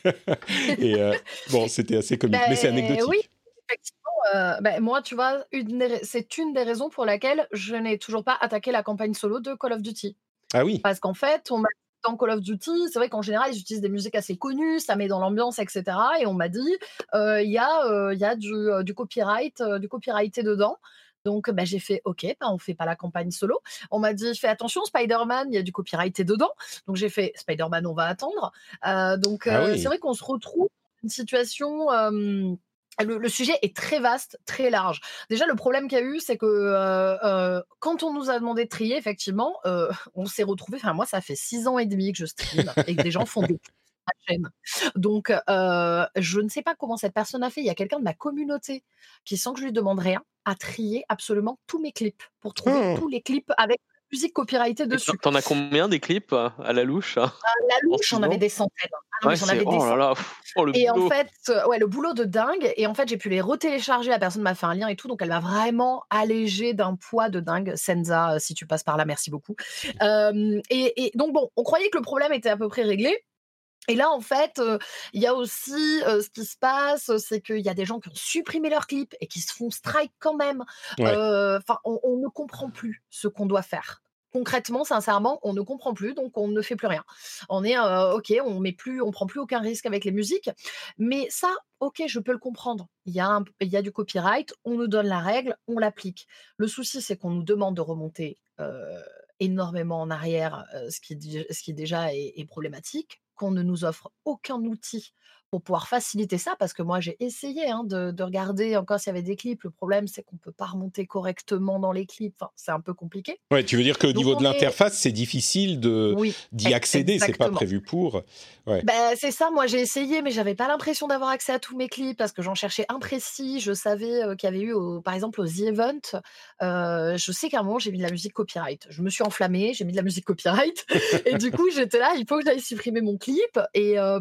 Et euh, bon, c'était assez comique, ben, mais c'est anecdotique. Oui, effectivement. Euh, ben, moi, tu vois, une des, c'est une des raisons pour laquelle je n'ai toujours pas attaqué la campagne solo de Call of Duty. Ah oui. Parce qu'en fait, on m'a dit dans Call of Duty, c'est vrai qu'en général, ils utilisent des musiques assez connues, ça met dans l'ambiance, et cetera. Et on m'a dit, il euh, y a, euh, y a du, euh, du copyright, euh, du copyrighté dedans. Donc, bah, j'ai fait, OK, bah, on ne fait pas la campagne solo. On m'a dit, fais attention, Spider-Man, il y a du copyrighté dedans. Donc, j'ai fait, Spider-Man, on va attendre. Euh, donc, ah euh, oui. c'est vrai qu'on se retrouve dans une situation... Euh, Le, le sujet est très vaste, très large. Déjà, le problème qu'il y a eu, c'est que euh, euh, quand on nous a demandé de trier, effectivement, euh, on s'est retrouvés. Enfin, moi, ça fait six ans et demi que je stream et que des gens font des ma chaîne. Donc, euh, je ne sais pas comment cette personne a fait. Il y a quelqu'un de ma communauté qui, sans que je lui demande rien, a trié absolument tous mes clips pour trouver Oh. tous les clips avec musique copyrightée dessus. T'en as combien des clips à la louche? À la louche, j'en avais des centaines. Ah non, ouais, j'en avais des oh là là. Oh, le et boulot. en fait, euh, ouais, le boulot de dingue. Et en fait, j'ai pu les retélécharger. La personne m'a fait un lien et tout. Donc, elle m'a vraiment allégé d'un poids de dingue. Senza, si tu passes par là, merci beaucoup. Euh, et, et donc, bon, on croyait que le problème était à peu près réglé. Et là, en fait, il euh, y a aussi euh, ce qui se passe, c'est qu'il y a des gens qui ont supprimé leurs clips et qui se font strike quand même. Enfin, Ouais. euh, on, on ne comprend plus ce qu'on doit faire. Concrètement, sincèrement, on ne comprend plus, donc on ne fait plus rien. On est euh, ok, on met plus, on prend plus aucun risque avec les musiques. Mais ça, ok, je peux le comprendre. Il y a un, il y a du copyright, on nous donne la règle, on l'applique. Le souci, c'est qu'on nous demande de remonter euh, énormément en arrière, euh, ce qui, ce qui déjà est, est problématique. Qu'on ne nous offre aucun outil pour pouvoir faciliter ça, parce que moi j'ai essayé hein, de, de regarder encore s'il y avait des clips. Le problème c'est qu'on ne peut pas remonter correctement dans les clips, enfin, c'est un peu compliqué. Ouais, tu veux dire qu'au Donc, niveau de on est- l'interface, c'est difficile de, Oui, d'y accéder, c'est pas exactement. prévu pour. Ouais. Ben, c'est ça, moi j'ai essayé, mais j'avais pas l'impression d'avoir accès à tous mes clips parce que j'en cherchais un précis. Je savais euh, qu'il y avait eu, au- par exemple, aux The Event, euh, je sais qu'à un moment j'ai mis de la musique copyright. Je me suis enflammée, j'ai mis de la musique copyright, et du coup j'étais là, il faut que j'aille supprimer mon clip, et, euh,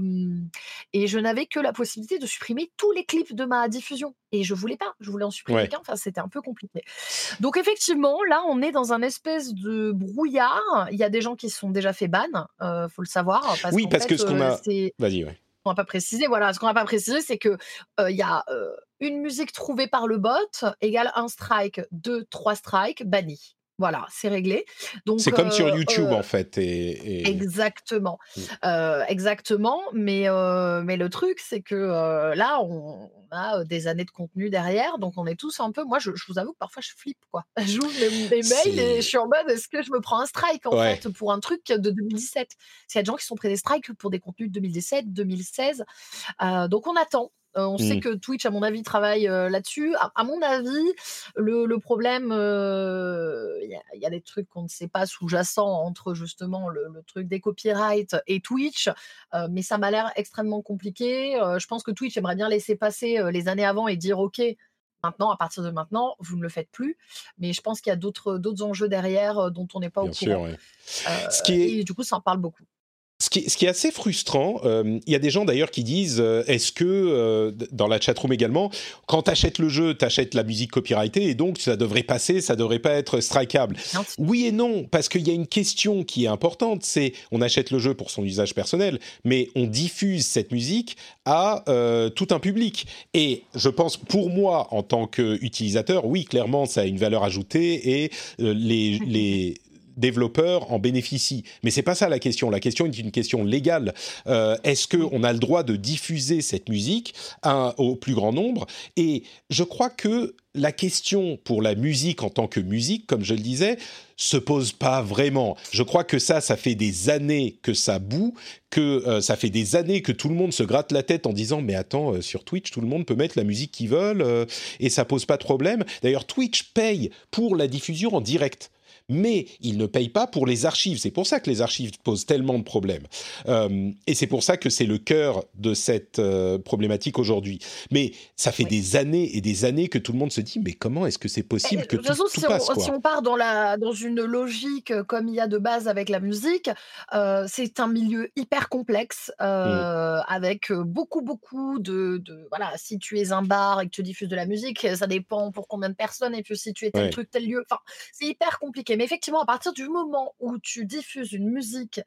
et je n'avais que la possibilité de supprimer tous les clips de ma diffusion. Et je voulais pas, je voulais en supprimer Ouais. qu'un, enfin c'était un peu compliqué. Donc effectivement, là on est dans un espèce de brouillard. Il y a des gens qui se sont déjà fait ban, euh, faut le savoir. Parce Oui, qu'en parce fait, que ce qu'on euh, a. c'est... Vas-y, ouais. On n'a pas précisé, voilà, ce qu'on n'a pas précisé, c'est que il y a euh, une musique trouvée par le bot égale un strike, deux, trois strikes, banni. Voilà, c'est réglé. Donc, C'est comme sur euh, YouTube euh, en fait. Et, et... Exactement, Mm. euh, exactement. Mais, euh, mais le truc, c'est que euh, là, on, on a des années de contenu derrière, donc on est tous un peu. Moi, je, je vous avoue que parfois, je flippe, quoi. J'ouvre mes, mes C'est- mails et je suis en mode, est-ce que je me prends un strike en Ouais. fait pour un truc de deux mille dix-sept? S'il y a des gens qui sont pris des strikes pour des contenus de deux mille dix-sept, deux mille seize, euh, donc on attend. Euh, on sait Mm. que Twitch, à mon avis, travaille euh, là-dessus. À, à mon avis, le, le problème, il euh, y, y a des trucs qu'on ne sait pas sous-jacents entre justement le, le truc des copyrights et Twitch, euh, mais ça m'a l'air extrêmement compliqué. Euh, je pense que Twitch aimerait bien laisser passer euh, les années avant et dire OK, maintenant, à partir de maintenant, vous ne le faites plus. Mais je pense qu'il y a d'autres, d'autres enjeux derrière euh, dont on n'est pas Bien au sûr, courant. ouais. Euh, Ce qui est- Et du coup, ça en parle beaucoup. Ce ce qui, ce qui est assez frustrant, il euh, y a des gens d'ailleurs qui disent, euh, est-ce que, euh, dans la chatroom également, quand t'achètes le jeu, t'achètes la musique copyrightée et donc ça devrait passer, ça devrait pas être strikeable. Non. Oui et non, parce qu'il y a une question qui est importante, c'est on achète le jeu pour son usage personnel, mais on diffuse cette musique à euh, tout un public. Et je pense, pour moi, en tant qu'utilisateur, oui, clairement, ça a une valeur ajoutée et euh, les... les développeurs en bénéficient. Mais c'est pas ça la question. La question est une question légale. Euh, est-ce qu'on a le droit de diffuser cette musique à, au plus grand nombre ? Et je crois que la question pour la musique en tant que musique, comme je le disais, se pose pas vraiment. Je crois que ça, ça fait des années que ça bout, que euh, ça fait des années que tout le monde se gratte la tête en disant « Mais attends, euh, sur Twitch, tout le monde peut mettre la musique qu'ils veulent euh, et ça pose pas de problème. » D'ailleurs, Twitch paye pour la diffusion en direct. Mais ils ne payent pas pour les archives. C'est pour ça que les archives posent tellement de problèmes. Euh, et c'est pour ça que c'est le cœur de cette euh, problématique aujourd'hui. Mais ça fait oui. des années et des années que tout le monde se dit « Mais comment est-ce que c'est possible et, que tout, façon, tout si passe ?» on, Si on part dans, la, dans une logique comme il y a de base avec la musique, euh, c'est un milieu hyper complexe, euh, mmh. avec beaucoup, beaucoup de, de... Voilà, si tu es un bar et que tu diffuses de la musique, ça dépend pour combien de personnes. Et puis si tu es tel ouais. truc, tel lieu... Enfin, c'est hyper compliqué. Mais effectivement, à partir du moment où tu diffuses une musique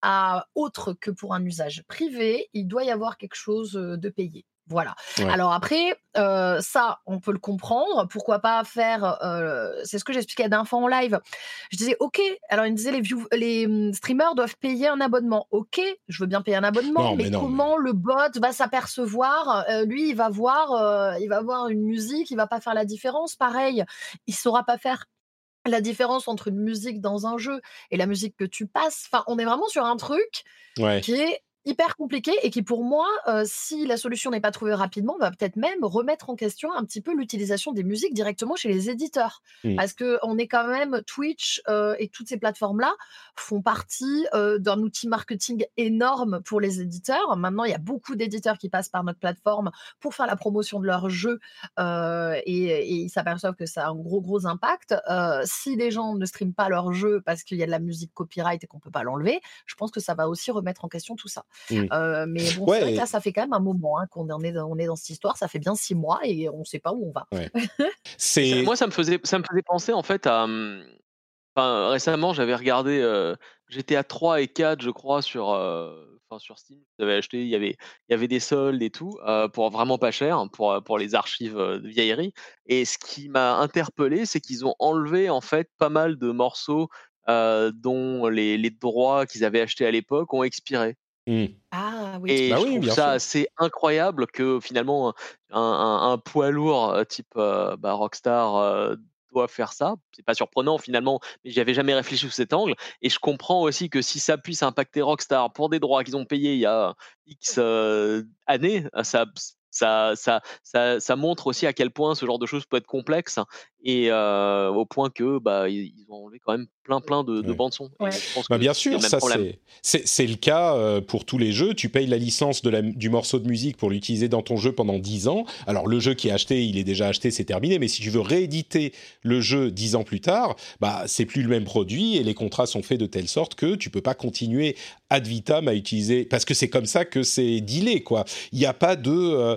à autre que pour un usage privé, il doit y avoir quelque chose de payé. Voilà. Ouais. Alors après, euh, ça, on peut le comprendre. Pourquoi pas faire... Euh, c'est ce que j'expliquais d'un fois en live. Je disais, OK, alors il me disait, les, view, les streamers doivent payer un abonnement. OK, je veux bien payer un abonnement, non, mais, mais non, comment mais... le bot va s'apercevoir euh, Lui, il va voir, euh, il va voir une musique, il va pas faire la différence. Pareil, il saura pas faire la différence entre une musique dans un jeu et la musique que tu passes. Enfin, on est vraiment sur un truc ouais. qui est hyper compliqué et qui, pour moi, euh, si la solution n'est pas trouvée rapidement, va peut-être même remettre en question un petit peu l'utilisation des musiques directement chez les éditeurs. Mmh. Parce qu'on est quand même, Twitch euh, et toutes ces plateformes-là font partie euh, d'un outil marketing énorme pour les éditeurs. Maintenant, il y a beaucoup d'éditeurs qui passent par notre plateforme pour faire la promotion de leurs jeux euh, et, et ils s'aperçoivent que ça a un gros, gros impact. Euh, si les gens ne streament pas leurs jeux parce qu'il y a de la musique copyright et qu'on ne peut pas l'enlever, je pense que ça va aussi remettre en question tout ça. Mmh. Euh, mais bon, ouais, c'est vrai que là, ça fait quand même un moment hein, qu'on en est, on est dans cette histoire. Ça fait bien six mois et on ne sait pas où on va. Ouais. c'est... Moi, ça me, faisait, ça me faisait penser en fait à. Enfin, récemment, j'avais regardé euh, G T A trois et quatre, je crois, sur, euh, sur Steam. J'avais acheté, il y avait, il y avait des soldes et tout, euh, pour vraiment pas cher, pour, pour les archives de vieillerie. Et ce qui m'a interpellé, c'est qu'ils ont enlevé en fait pas mal de morceaux euh, dont les, les droits qu'ils avaient achetés à l'époque ont expiré. Mmh. Ah oui. Et bah je oui, trouve ça sûr. assez incroyable que finalement un, un, un poids lourd type euh, bah, Rockstar euh, doit faire ça. C'est pas surprenant finalement, mais j'y avais jamais réfléchi sous cet angle. Et je comprends aussi que si ça puisse impacter Rockstar pour des droits qu'ils ont payés il y a X euh, années, ça, ça, ça, ça, ça montre aussi à quel point ce genre de choses peut être complexe et euh, au point que bah ils ont enlevé quand même plein plein de, de ouais. bandes son. Ouais. Je pense bah que bien sûr, ça c'est, c'est c'est le cas euh, pour tous les jeux. Tu payes la licence de la, du morceau de musique pour l'utiliser dans ton jeu pendant dix ans. Alors le jeu qui est acheté, il est déjà acheté, c'est terminé. Mais si tu veux rééditer le jeu dix ans plus tard, bah c'est plus le même produit et les contrats sont faits de telle sorte que tu peux pas continuer ad vitam à utiliser parce que c'est comme ça que c'est dealé quoi. Il n'y a pas de euh,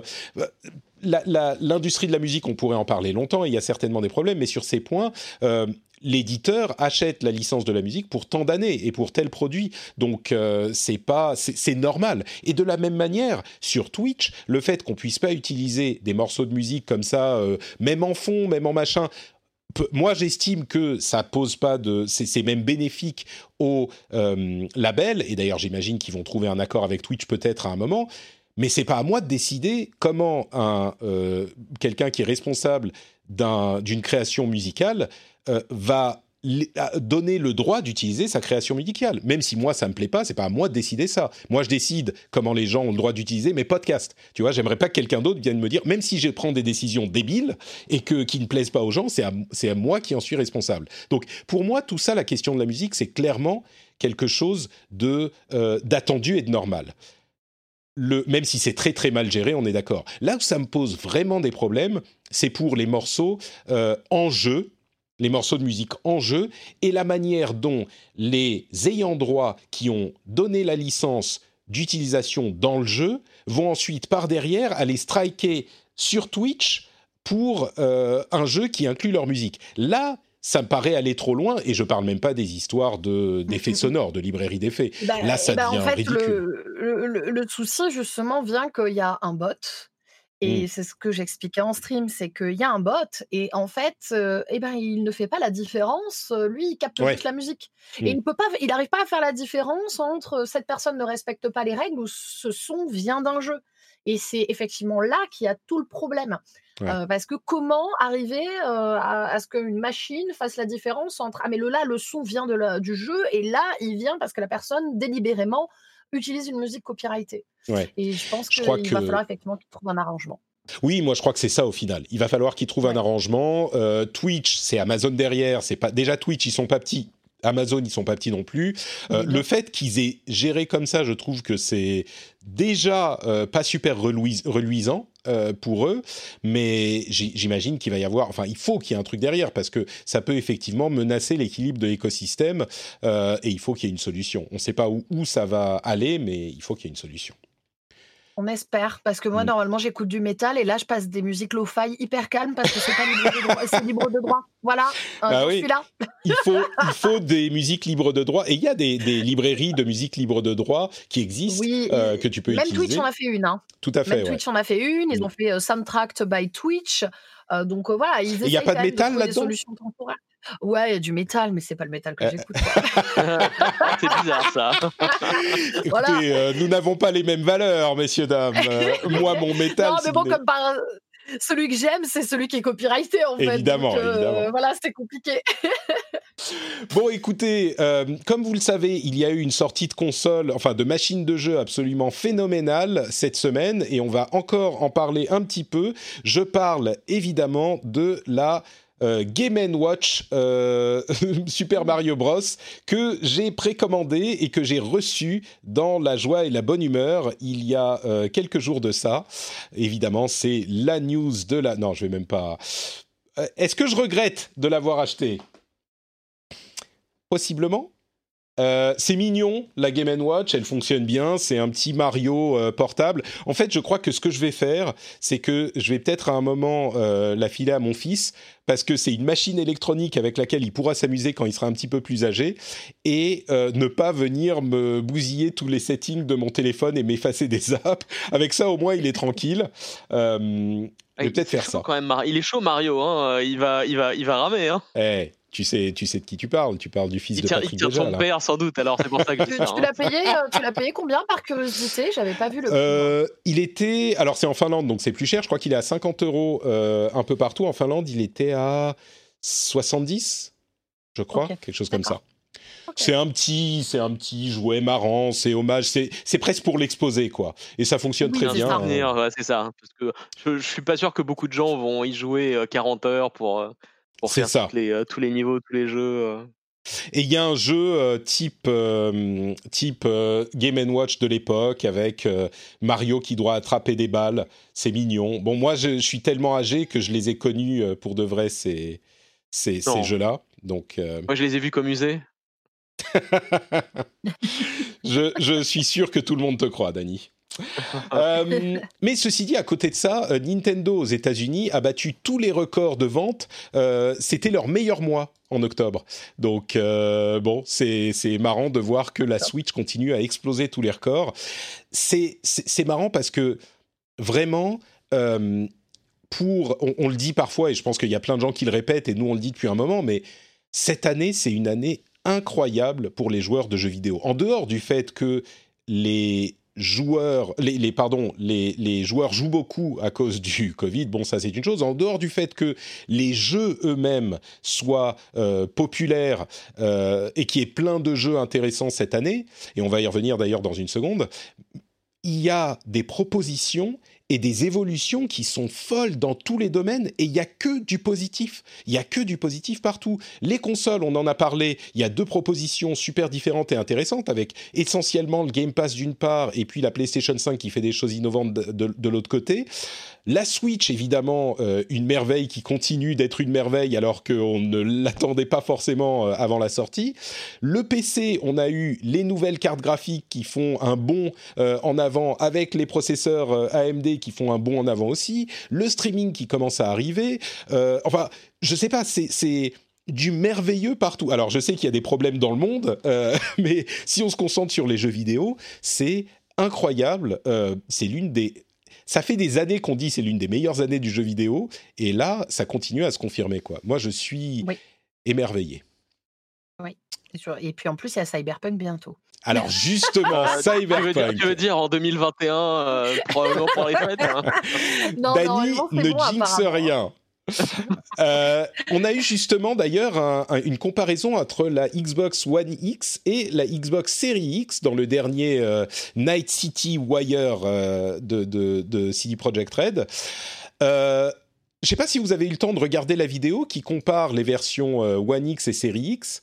La, la, l'industrie de la musique, on pourrait en parler longtemps, et il y a certainement des problèmes, mais sur ces points, euh, l'éditeur achète la licence de la musique pour tant d'années et pour tel produit, donc euh, c'est pas, c'est, c'est normal. Et de la même manière, sur Twitch, le fait qu'on puisse pas utiliser des morceaux de musique comme ça, euh, même en fond, même en machin. Moi, j'estime que ça pose pas de, c'est, c'est même bénéfique au euh, label, et d'ailleurs, j'imagine qu'ils vont trouver un accord avec Twitch peut-être à un moment. Mais c'est pas à moi de décider comment un, euh, quelqu'un qui est responsable d'un, d'une création musicale euh, va l- donner le droit d'utiliser sa création musicale. Même si moi, ça me plaît pas, c'est pas à moi de décider ça. Moi, je décide comment les gens ont le droit d'utiliser mes podcasts. Tu vois, j'aimerais pas que quelqu'un d'autre vienne me dire, même si je prends des décisions débiles et que, qui ne plaisent pas aux gens, c'est à, c'est à moi qui en suis responsable. Donc, pour moi, tout ça, la question de la musique, c'est clairement quelque chose de, euh, d'attendu et de normal. Le, même si c'est très très mal géré, on est d'accord. Là où ça me pose vraiment des problèmes, c'est pour les morceaux euh, en jeu les morceaux de musique en jeu, et la manière dont les ayants droit qui ont donné la licence d'utilisation dans le jeu vont ensuite, par derrière, aller striker sur Twitch pour euh, un jeu qui inclut leur musique. Là, ça me paraît aller trop loin, et je parle même pas des histoires de, d'effets sonores, de librairie d'effets. Bah, Là, ça bah, devient en fait, ridicule. le, le, le souci, justement, vient qu'il y a un bot. Et Mm. c'est ce que j'expliquais en stream, c'est qu'il y a un bot, et en fait, euh, eh ben, il ne fait pas la différence. Lui, il capte Ouais. juste la musique. Mm. Et il ne peut pas, il n'arrive pas à faire la différence entre cette personne ne respecte pas les règles ou ce son vient d'un jeu. Et c'est effectivement là qu'il y a tout le problème. Ouais. Euh, parce que comment arriver euh, à, à ce qu'une machine fasse la différence entre ah mais le là le son vient de la, du jeu, et là il vient parce que la personne délibérément utilise une musique copyrightée. Ouais. Et je pense Je qu'il crois va que... falloir effectivement qu'il trouve un arrangement. Oui, moi je crois que c'est ça au final. Il va falloir qu'ils trouvent Ouais. un arrangement. Euh, Twitch, c'est Amazon derrière. C'est pas déjà Twitch, ils sont pas petits. Amazon, ils sont pas petits non plus. Euh, Mhm. le fait qu'ils aient géré comme ça, je trouve que c'est déjà euh, pas super reluis- reluisant euh, pour eux, mais j- j'imagine qu'il va y avoir, enfin, il faut qu'il y ait un truc derrière parce que ça peut effectivement menacer l'équilibre de l'écosystème euh, et il faut qu'il y ait une solution. On ne sait pas où, où ça va aller, mais il faut qu'il y ait une solution. On espère, parce que moi Mm. normalement j'écoute du métal et là je passe des musiques lo-fi hyper calmes parce que c'est pas libre de droit, c'est libre de droit. Voilà, euh, Ah j'en oui. suis là. Il faut, il faut des musiques libres de droit. Et il y a des, des librairies de musique libre de droit qui existent, Oui, euh, et- que tu peux même utiliser. Twitch en a fait une. Hein. Tout à fait, Même ouais. Twitch en a fait une. Ils Mm. ont fait euh, Soundtracked by Twitch. Euh, donc euh, voilà, ils Et il n'y a essayent pas quand de même métal trouver des là-dedans solutions temporaires. Ouais, il y a du métal, mais c'est pas le métal que Euh. j'écoute. Quoi. C'est bizarre ça. Écoutez, Voilà. euh, nous n'avons pas les mêmes valeurs, messieurs, dames. Euh, moi, mon métal, Non, mais c'est bon, des- comme par celui que j'aime, c'est celui qui est copyrighté en fait. Évidemment, Donc, euh, évidemment. Voilà, c'est compliqué. Bon, écoutez, euh, comme vous le savez, il y a eu une sortie de console, enfin de machine de jeu absolument phénoménale cette semaine, et on va encore en parler un petit peu. Je parle évidemment de la euh, Game and Watch euh, Super Mario Bros. Que j'ai précommandé et que j'ai reçu dans la joie et la bonne humeur il y a euh, quelques jours de ça. Évidemment, c'est la news de la... Non, je vais même pas... Euh, Est-ce que je regrette de l'avoir acheté ? Possiblement. Euh, c'est mignon, la Game and Watch, elle fonctionne bien, c'est un petit Mario euh, portable. En fait, je crois que ce que je vais faire, c'est que je vais peut-être à un moment euh, la filer à mon fils, parce que c'est une machine électronique avec laquelle il pourra s'amuser quand il sera un petit peu plus âgé, et euh, ne pas venir me bousiller tous les settings de mon téléphone et m'effacer des apps. Avec ça, au moins, il est tranquille. Euh, je vais peut-être C'est faire chaud ça. quand même, Mar- il est chaud Mario, hein. Il va, il va, il va ramer. Hein. Eh, tu sais, tu sais de qui tu parles. Tu parles du fils Il de tire, il Patrick tire Béja, son là. père sans doute. Alors c'est pour ça que je Tu, dis ça. tu hein. l'as payé, euh, tu l'as payé combien par curiosité? J'avais pas vu le prix. moi. Euh, il était, alors c'est en Finlande, donc c'est plus cher. Je crois qu'il est à cinquante euros euh, un peu partout. En Finlande, il était à soixante-dix, je crois, Ok, quelque chose comme ça. d'accord. Ok. C'est un petit, c'est un petit jouet marrant, c'est hommage, c'est, c'est presque pour l'exposer, quoi. Et ça fonctionne Oui, très Un c'est bien. ça. euh. souvenir, ouais, c'est ça. hein, Parce que je, je suis pas sûr que beaucoup de gens vont y jouer euh, quarante heures pour, euh, pour C'est faire ça. toutes les, euh, tous les niveaux, tous les jeux. euh. Et il y a un jeu euh, type, euh, type euh, Game and Watch de l'époque avec euh, Mario qui doit attraper des balles. C'est mignon. Bon, moi, je, je suis tellement âgé que je les ai connus euh, pour de vrai, ces, ces, ces Non. jeux-là. Donc, euh, Moi, je les ai vus comme musée. je, je suis sûr que tout le monde te croit, Dany. Euh, mais ceci dit, à côté de ça, euh, Nintendo aux États-Unis a battu tous les records de vente. Euh, c'était leur meilleur mois en octobre. Donc, euh, bon, c'est, c'est marrant de voir que la Switch continue à exploser tous les records. C'est, c'est, c'est marrant parce que vraiment, euh, pour, on, on le dit parfois, et je pense qu'il y a plein de gens qui le répètent, et nous on le dit depuis un moment, mais cette année, c'est une année incroyable pour les joueurs de jeux vidéo. En dehors du fait que les joueurs, les, les pardon, les, les joueurs jouent beaucoup à cause du Covid. Bon, ça c'est une chose. En dehors du fait que les jeux eux-mêmes soient euh, populaires euh, et qu'il y ait plein de jeux intéressants cette année, et on va y revenir d'ailleurs dans une seconde, il y a des propositions et des évolutions qui sont folles dans tous les domaines, et il n'y a que du positif. Il n'y a que du positif partout. Les consoles, on en a parlé, il y a deux propositions super différentes et intéressantes, avec essentiellement le Game Pass d'une part, et puis la PlayStation cinq qui fait des choses innovantes de, de, de l'autre côté. La Switch, évidemment, euh, une merveille qui continue d'être une merveille alors qu'on ne l'attendait pas forcément euh, avant la sortie. Le P C, on a eu les nouvelles cartes graphiques qui font un bond euh, en avant, avec les processeurs euh, A M D qui font un bond en avant aussi. Le streaming qui commence à arriver. Euh, enfin, je sais pas, c'est... c'est du merveilleux partout. Alors, je sais qu'il y a des problèmes dans le monde, euh, mais si on se concentre sur les jeux vidéo, c'est incroyable. Euh, c'est l'une des... Ça fait des années qu'on dit que c'est l'une des meilleures années du jeu vidéo, et là, ça continue à se confirmer, quoi. Moi, je suis Oui. émerveillé. Oui. Et sur- Et puis en plus, il y a Cyberpunk bientôt. Alors, justement, Euh, tu veux dire, Cyberpunk. tu veux dire en deux mille vingt et un, euh, probablement pour les fêtes. Hein. Non, Dany normalement, c'est ne bon, jinxe apparemment. rien. Euh, on a eu justement d'ailleurs un- un- une comparaison entre la Xbox One X et la Xbox Series X dans le dernier euh, Night City Wire euh, de, de, de C D Projekt Red. Euh, je ne sais pas si vous avez eu le temps de regarder la vidéo qui compare les versions euh, One X et Series X.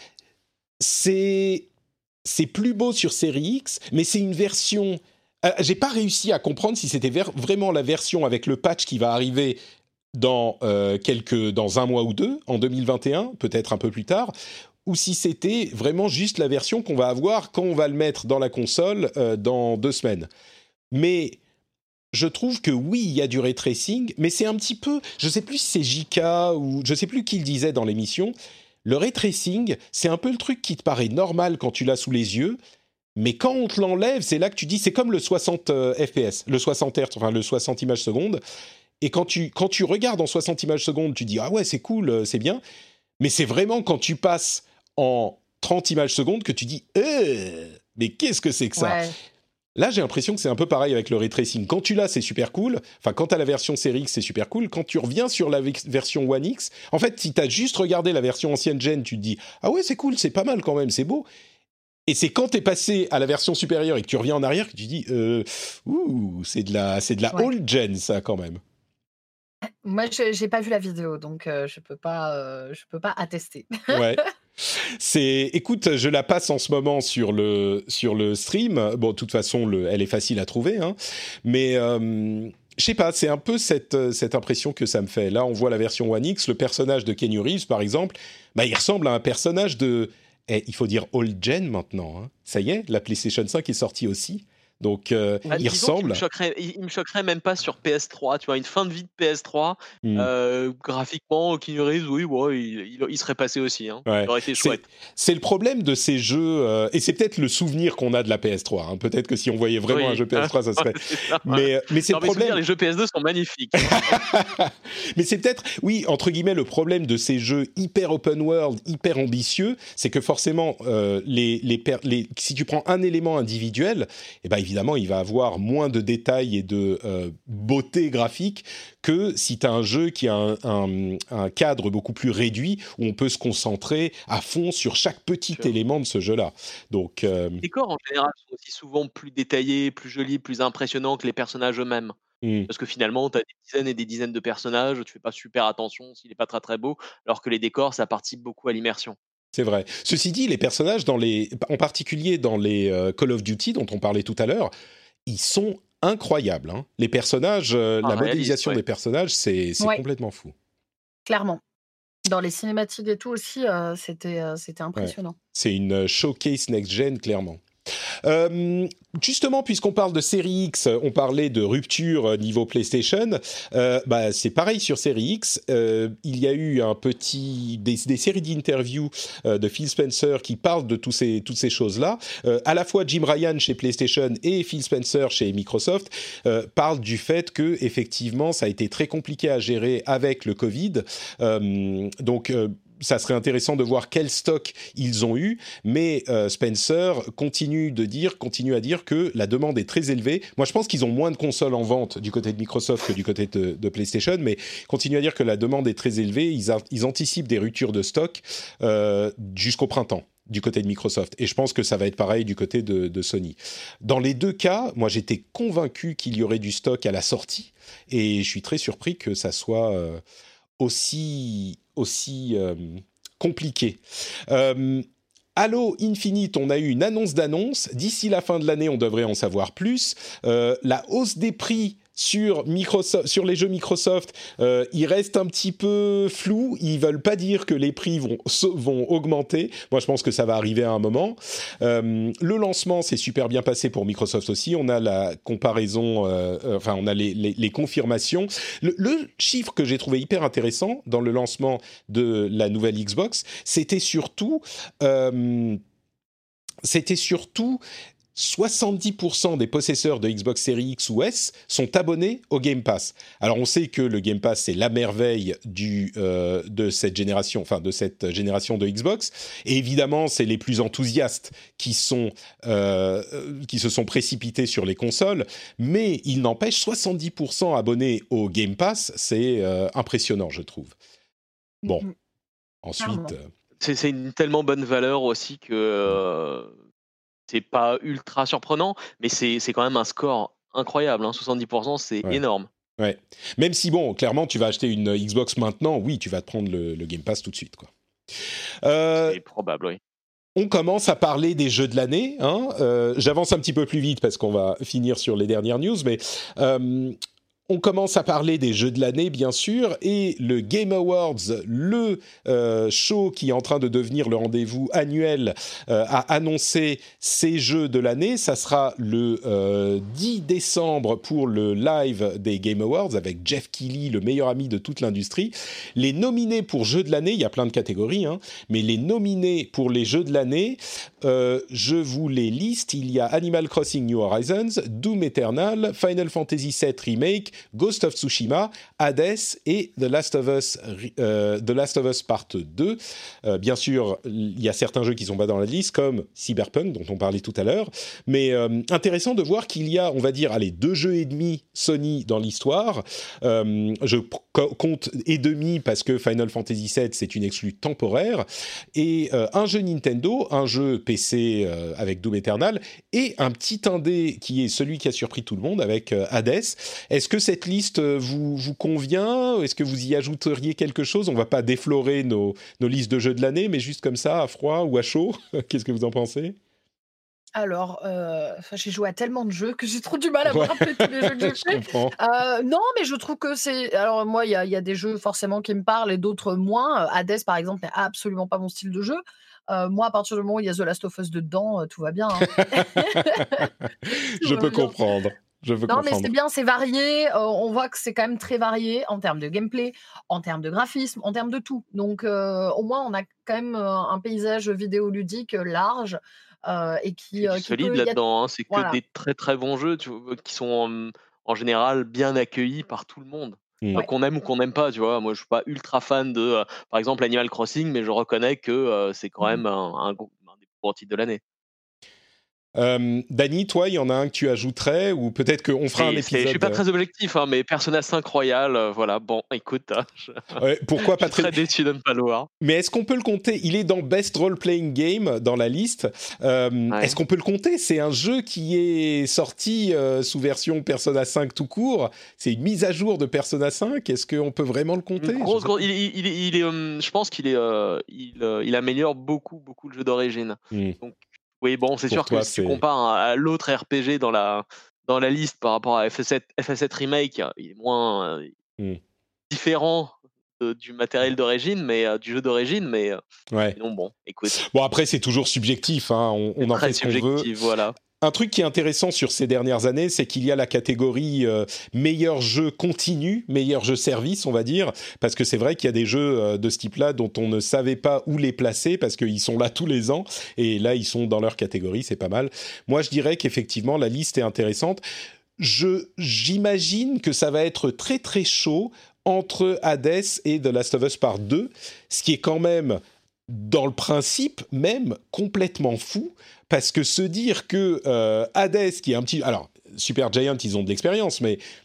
C'est, c'est plus beau sur Series X, mais c'est une version... Euh, j'ai pas réussi à comprendre si c'était ver- vraiment la version avec le patch qui va arriver dans, euh, quelques, dans un mois ou deux, en deux mille vingt et un, peut-être un peu plus tard, ou si c'était vraiment juste la version qu'on va avoir quand on va le mettre dans la console euh, dans deux semaines. Mais je trouve que oui, il y a du ray tracing, mais c'est un petit peu... Je ne sais plus si c'est J K ou... Je ne sais plus qui le disait dans l'émission. Le ray tracing, c'est un peu le truc qui te paraît normal quand tu l'as sous les yeux, mais quand on te l'enlève, c'est là que tu dis... C'est comme le soixante euh, F P S, le soixante hertz, enfin le soixante images secondes. Et quand tu, quand tu regardes en soixante images secondes, tu dis « Ah ouais, c'est cool, c'est bien ». Mais c'est vraiment quand tu passes en trente images secondes que tu dis euh, « Mais qu'est-ce que c'est que ça ?» Ouais. Là, j'ai l'impression que c'est un peu pareil avec le ray tracing. Quand tu l'as, c'est super cool. Enfin, quand tu as la version Series X, c'est super cool. Quand tu reviens sur la v- version One X, en fait, si tu as juste regardé la version ancienne gen, tu te dis « Ah ouais, c'est cool, c'est pas mal quand même, c'est beau ». Et c'est quand tu es passé à la version supérieure et que tu reviens en arrière que tu dis euh, « Ouh, c'est de la, c'est de la Ouais. old gen, ça, quand même ». Moi, je j'ai pas vu la vidéo, donc euh, je peux pas, euh, je peux pas attester. Ouais. C'est, écoute, je la passe en ce moment sur le sur le stream. Bon, de toute façon, le, elle est facile à trouver, hein. Mais euh, je sais pas, c'est un peu cette cette impression que ça me fait. Là, on voit la version One X, le personnage de Keanu Reeves, par exemple. Bah, il ressemble à un personnage de, eh, il faut dire old gen maintenant. Hein. Ça y est, la PlayStation cinq est sortie aussi. Donc, euh, Ah, il disons qu'il ressemble. me choquerait, il, il me choquerait même pas sur P S trois, tu vois, une fin de vie de P S trois, Hmm. euh, graphiquement, Keanu Reeves, oui, ouais, il, il- il serait passé aussi, hein. Ouais. Il aurait été C'est- chouette. C'est le problème de ces jeux, euh, et c'est peut-être le souvenir qu'on a de la P S trois. Hein. Peut-être que si on voyait vraiment Oui. un jeu P S trois, ça serait. C'est ça. Mais, mais c'est Dans le mes souvenirs, problème. les jeux P S deux sont magnifiques. Mais c'est peut-être, oui, entre guillemets, le problème de ces jeux hyper open world, hyper ambitieux, c'est que forcément, euh, les, les, per- les, si tu prends un élément individuel, eh ben évidemment, il va avoir moins de détails et de euh, beauté graphique que si tu as un jeu qui a un, un, un cadre beaucoup plus réduit, où on peut se concentrer à fond sur chaque petit Sûr. élément de ce jeu-là. Donc, euh, Les décors, en général, sont aussi souvent plus détaillés, plus jolis, plus impressionnants que les personnages eux-mêmes. hmm, Parce que finalement, tu as des dizaines et des dizaines de personnages, tu fais pas super attention s'il est pas très très beau, alors que les décors, ça participe beaucoup à l'immersion. c'est vrai. Ceci dit, les personnages, dans les, en particulier dans les euh, Call of Duty dont on parlait tout à l'heure, ils sont incroyables. Hein. Les personnages, euh, Ah, la réaliste, modélisation ouais. des personnages, c'est, c'est Ouais. complètement fou. Clairement. Dans les cinématiques et tout aussi, euh, c'était euh, c'était impressionnant. C'est une euh, showcase next-gen, clairement. Euh, justement, puisqu'on parle de série X, on parlait de rupture euh, niveau PlayStation. Euh, bah, c'est pareil sur série X. Euh, il y a eu un petit des, des séries d'interviews euh, de Phil Spencer qui parlent de tous ces, toutes ces choses-là. Euh, à la fois Jim Ryan chez PlayStation et Phil Spencer chez Microsoft euh, parlent du fait que effectivement, ça a été très compliqué à gérer avec le Covid. Euh, donc euh, ça serait intéressant de voir quel stock ils ont eu, mais euh, Spencer continue de dire, continue à dire que la demande est très élevée. Moi, je pense qu'ils ont moins de consoles en vente du côté de Microsoft que du côté de, de PlayStation, mais continue à dire que la demande est très élevée. Ils, a, ils anticipent des ruptures de stock euh, jusqu'au printemps. du côté de Microsoft. Et je pense que ça va être pareil du côté de, de Sony. Dans les deux cas, moi, j'étais convaincu qu'il y aurait du stock à la sortie. Et je suis très surpris que ça soit euh, aussi, aussi euh, compliqué. Euh, Halo Infinite, on a eu une annonce d'annonce. D'ici la fin de l'année, on devrait en savoir plus. Euh, la hausse des prix sur Microsoft, sur les jeux Microsoft, euh, il reste un petit peu flou. Ils veulent pas dire que les prix vont vont augmenter. Moi, je pense que ça va arriver à un moment. Euh, le lancement s'est super bien passé pour Microsoft aussi. On a la comparaison, euh, euh, enfin, on a les, les, les confirmations. Le, le chiffre que j'ai trouvé hyper intéressant dans le lancement de la nouvelle Xbox, c'était surtout, euh, c'était surtout soixante-dix pour cent des possesseurs de Xbox Series X ou S sont abonnés au Game Pass. Alors on sait que le Game Pass c'est la merveille du euh, de cette génération, enfin de cette génération de Xbox. Et évidemment c'est les plus enthousiastes qui sont euh, qui se sont précipités sur les consoles. Mais il n'empêche soixante-dix pour cent abonnés au Game Pass, c'est euh, impressionnant je trouve. Bon, mmh. ensuite euh... c'est, c'est une tellement bonne valeur aussi que euh... c'est pas ultra surprenant, mais c'est, c'est quand même un score incroyable. Hein. soixante-dix pour cent, c'est ouais. énorme. Ouais. Même si, bon, clairement, tu vas acheter une Xbox maintenant, oui, tu vas te prendre le, le Game Pass tout de suite, quoi. Euh, c'est probable, oui. On commence à parler des jeux de l'année. Hein. Euh, j'avance un petit peu plus vite parce qu'on va finir sur les dernières news, mais... Euh, on commence à parler des jeux de l'année, bien sûr, et le Game Awards, le euh, show qui est en train de devenir le rendez-vous annuel, euh, a annoncé ses jeux de l'année. Ça sera le euh, dix décembre pour le live des Game Awards avec Jeff Keighley, le meilleur ami de toute l'industrie. Les nominés pour jeux de l'année, il y a plein de catégories, hein, mais les nominés pour les jeux de l'année, euh, je vous les liste. Il y a Animal Crossing New Horizons, Doom Eternal, Final Fantasy sept Remake, Ghost of Tsushima, Hades et The Last of Us, euh, The Last of Us Part deux. Euh, bien sûr, il y a certains jeux qui ne sont pas dans la liste, comme Cyberpunk, dont on parlait tout à l'heure. Mais euh, intéressant de voir qu'il y a, on va dire, allez, deux jeux et demi Sony dans l'histoire. Euh, je compte et demi parce que Final Fantasy sept, c'est une exclue temporaire. Et euh, un jeu Nintendo, un jeu P C euh, avec Doom Eternal, et un petit indé qui est celui qui a surpris tout le monde avec euh, Hades. Est-ce que cette liste vous, vous convient ? Est-ce que vous y ajouteriez quelque chose ? On ne va pas déflorer nos, nos listes de jeux de l'année, mais juste comme ça, à froid ou à chaud. Qu'est-ce que vous en pensez ? Alors, euh, j'ai joué à tellement de jeux que j'ai trop du mal à me ouais. rappeler tous les jeux que j'ai fait. Euh, non, mais je trouve que c'est... Alors moi, il y, y a des jeux forcément qui me parlent et d'autres moins. Hades, par exemple, n'est absolument pas mon style de jeu. Euh, moi, à partir du moment où il y a The Last of Us dedans, euh, tout va bien. Hein. je peux bien. comprendre. Je veux non, comprendre. mais c'est bien, c'est varié. Euh, on voit que c'est quand même très varié en termes de gameplay, en termes de graphisme, en termes de tout. Donc, euh, au moins, on a quand même euh, un paysage vidéoludique large euh, et qui, euh, qui solide peut... là-dedans. Hein. C'est voilà. que des très très bons jeux tu vois, qui sont en, en général bien accueillis par tout le monde. Mmh. Ouais. Qu'on aime ou qu'on n'aime pas, tu vois. Moi, je suis pas ultra fan de, euh, par exemple, Animal Crossing, mais je reconnais que euh, c'est quand même mmh. un, un, un des plus gros titres de l'année. Euh, Dany, toi, il y en a un que tu ajouterais ou peut-être qu'on fera et un épisode. Je suis pas très objectif, hein, mais Persona cinq Royal, euh, voilà. Bon, écoute, hein, je... ouais, pourquoi pas je suis très déçu de ne pas le voir. Mais est-ce qu'on peut le compter ? Il est dans Best Role Playing Game dans la liste. Euh, ouais. Est-ce qu'on peut le compter ? C'est un jeu qui est sorti euh, sous version Persona cinq tout court. C'est une mise à jour de Persona cinq. Est-ce qu'on peut vraiment le compter ? Grosse, je, grosse, il, il, il, il est, euh, je pense qu'il est, euh, il, euh, il améliore beaucoup, beaucoup le jeu d'origine. Mm. Donc oui, bon, c'est Pour sûr toi, que si c'est... tu compares à l'autre R P G dans la, dans la liste par rapport à F F sept, F F sept Remake, il est moins euh, mm. différent de, du matériel d'origine, mais euh, du jeu d'origine, mais euh, ouais. sinon, bon, écoute. Bon, après, c'est toujours subjectif, hein, on, on en fait ce qu'on veut. Voilà. Un truc qui est intéressant sur ces dernières années, c'est qu'il y a la catégorie euh, meilleur jeu continu, meilleur jeu service, on va dire, parce que c'est vrai qu'il y a des jeux euh, de ce type-là dont on ne savait pas où les placer parce qu'ils sont là tous les ans et là ils sont dans leur catégorie, c'est pas mal. Moi, je dirais qu'effectivement la liste est intéressante. Je j'imagine que ça va être très très chaud entre Hades et The Last of Us Part deux, ce qui est quand même dans le principe même complètement fou. Parce que se dire que euh, Hades, qui est un petit... Alors, Supergiant, ils ont de l'expérience, mais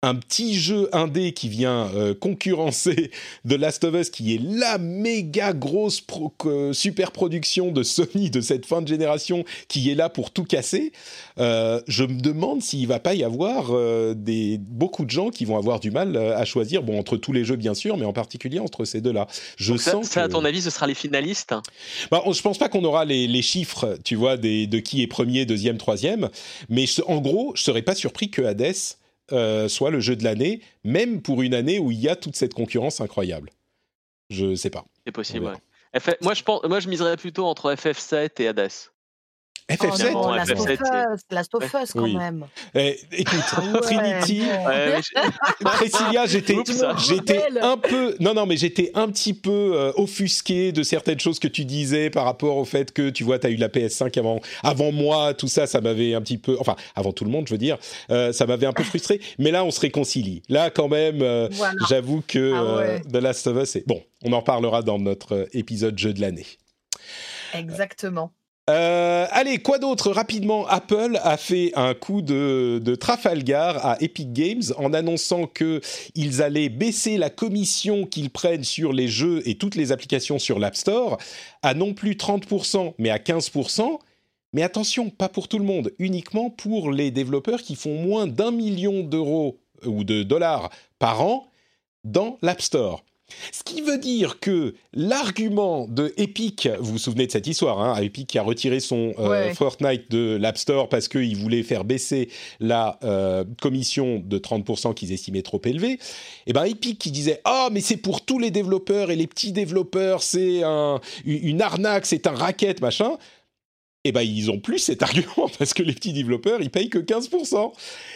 un petit jeu indé qui vient euh, concurrencer The Last of Us, qui est la méga grosse pro- euh, super production de Sony de cette fin de génération, qui est là pour tout casser, euh, je me demande s'il ne va pas y avoir euh, des, beaucoup de gens qui vont avoir du mal euh, à choisir, bon, entre tous les jeux bien sûr, mais en particulier entre ces deux-là. Je Donc ça, sens ça, que... à ton avis, ce sera les finalistes? Bah, je pense pas qu'on aura les, les chiffres, tu vois, des, de qui est premier, deuxième, troisième, mais je, en gros, je serais pas surpris que Hades euh, soit le jeu de l'année, même pour une année où il y a toute cette concurrence incroyable. Je sais pas. C'est possible, ouais. F- moi, je pense, moi, je miserais plutôt entre F F sept et Hades. F F sept, Oh Clairement, non, Last F F of sept, Us, Last of Us quand Oui. même. Eh, écoute, Ouais, Trinity, non. Ouais, mais je- Priscilla, j'étais, Oups. j'étais Rappelle. un peu, non, non, mais j'étais un petit peu euh, offusqué de certaines choses que tu disais par rapport au fait que, tu vois, tu as eu la P S cinq avant, avant moi, tout ça, ça m'avait un petit peu, enfin, avant tout le monde, je veux dire, euh, ça m'avait un peu frustré. Mais là, on se réconcilie. Là, quand même, euh, Voilà. j'avoue que Ah ouais. euh, The Last of Us, est... bon, on en reparlera dans notre euh, épisode jeu de l'année. Exactement. Euh, allez, quoi d'autre? Rapidement, Apple a fait un coup de, de Trafalgar à Epic Games en annonçant qu'ils allaient baisser la commission qu'ils prennent sur les jeux et toutes les applications sur l'App Store à non plus trente pour cent, mais à quinze pour cent. Mais attention, pas pour tout le monde, uniquement pour les développeurs qui font moins d'un million d'euros ou de dollars par an dans l'App Store. Ce qui veut dire que l'argument de Epic, vous vous souvenez de cette histoire, hein, Epic qui a retiré son euh, Ouais. Fortnite de l'App Store parce qu'il voulait faire baisser la euh, commission de trente pour cent qu'ils estimaient trop élevée, et ben Epic qui disait « Ah, mais c'est pour tous les développeurs et les petits développeurs, c'est un, une arnaque, c'est un racket, machin », et ben ils ont plus cet argument parce que les petits développeurs, ils payent que quinze pour cent.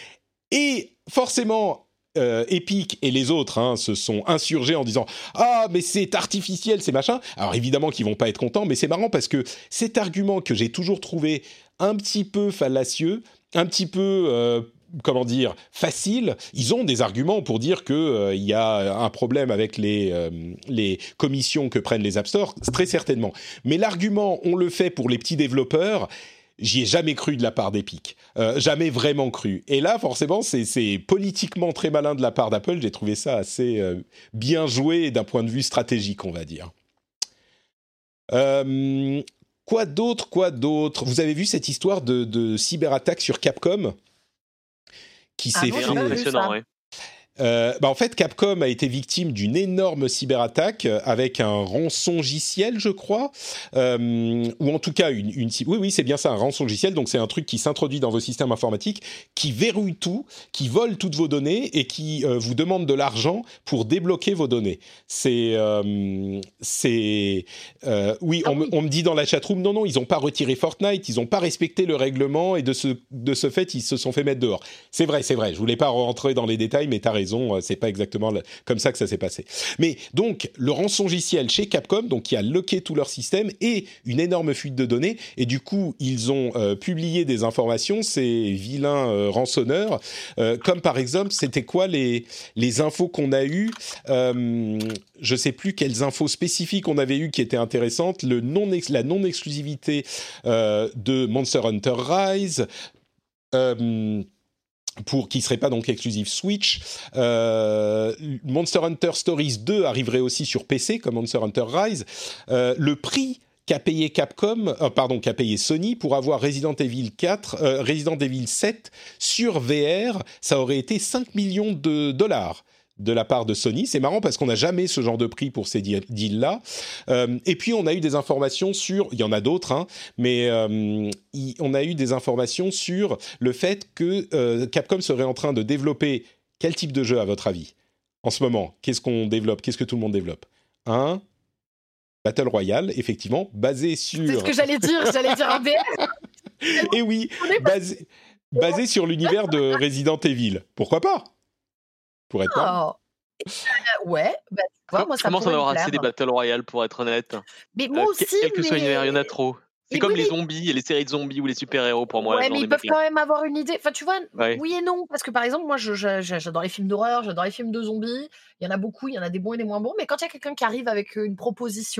Et forcément... Euh, Epic et les autres hein, se sont insurgés en disant « Ah, mais c'est artificiel, c'est machin ». Alors évidemment qu'ils vont pas être contents, mais c'est marrant parce que cet argument que j'ai toujours trouvé un petit peu fallacieux, un petit peu, euh, comment dire, facile, ils ont des arguments pour dire qu'il euh, y a un problème avec les, euh, les commissions que prennent les App Store, très certainement. Mais l'argument « on le fait pour les petits développeurs », j'y ai jamais cru de la part d'Epic, euh, jamais vraiment cru. Et là, forcément, c'est, c'est politiquement très malin de la part d'Apple. J'ai trouvé ça assez euh, bien joué d'un point de vue stratégique, on va dire. Euh, quoi d'autre, quoi d'autre? Vous avez vu cette histoire de, de cyberattaque sur Capcom qui Ah s'est non, fait... j'ai pas vu impressionnant, ça. ouais. Euh, bah en fait, Capcom a été victime d'une énorme cyberattaque avec un rançongiciel, je crois, euh, ou en tout cas une, une... Oui, oui, c'est bien ça, un rançongiciel. Donc c'est un truc qui s'introduit dans vos systèmes informatiques, qui verrouille tout, qui vole toutes vos données et qui euh, vous demande de l'argent pour débloquer vos données. C'est... Euh, c'est euh, oui, Ah on, me- oui. on me dit dans la chatroom, non, non, ils n'ont pas retiré Fortnite, ils n'ont pas respecté le règlement et de ce, de ce fait, ils se sont fait mettre dehors. C'est vrai, c'est vrai, je voulais pas rentrer dans les détails, mais t'as raison, c'est pas exactement le- comme ça que ça s'est passé. Mais donc, le rançongiciel chez Capcom, donc qui a locké tout leur système, et une énorme fuite de données, et du coup, ils ont euh, publié des informations, ces vilains euh, rançonneurs, euh, comme par exemple, c'était quoi les, les infos qu'on a eues euh, je sais plus quelles infos spécifiques on avait eues qui étaient intéressantes, le non la non-exclusivité euh, de Monster Hunter Rise, euh, pour qui serait pas donc exclusif Switch. Euh, Monster Hunter Stories deux arriverait aussi sur P C comme Monster Hunter Rise. Euh, le prix qu'a payé Capcom, euh, pardon, qu'a payé Sony pour avoir Resident Evil quatre, euh, Resident Evil sept sur V R, ça aurait été cinq millions de dollars de la part de Sony. C'est marrant parce qu'on n'a jamais ce genre de prix pour ces deals-là. Euh, et puis, on a eu des informations sur... Il y en a d'autres, hein, mais euh, y, on a eu des informations sur le fait que euh, Capcom serait en train de développer... Quel type de jeu, à votre avis? En ce moment, qu'est-ce qu'on développe? Qu'est-ce que tout le monde développe? Un Battle Royale, effectivement, basé sur... C'est ce que j'allais dire, j'allais dire un B R. Et oui, basé, basé sur l'univers de Resident Evil. Pourquoi pas? Pour être marrant. Oh. Euh, ouais, bah, tu vois, moi, ça Comment ça pourrait va me avoir assez des plaire. Battle Royale, pour être honnête? Mais moi Euh, aussi, Quel que soit mais... l'univers, il y en a trop. C'est Mais comme oui, les mais- zombies et les séries de zombies ou les super-héros, pour moi. Ouais, j'en mais ai ils peuvent marre. quand même avoir une idée. Enfin, tu vois, Ouais. oui et non. Parce que par exemple, moi, je, je- je- j'adore les films d'horreur, j'adore les films de zombies. Il y en a beaucoup, il y en a des bons et des moins bons. Mais quand il y a quelqu'un qui arrive avec une proposition,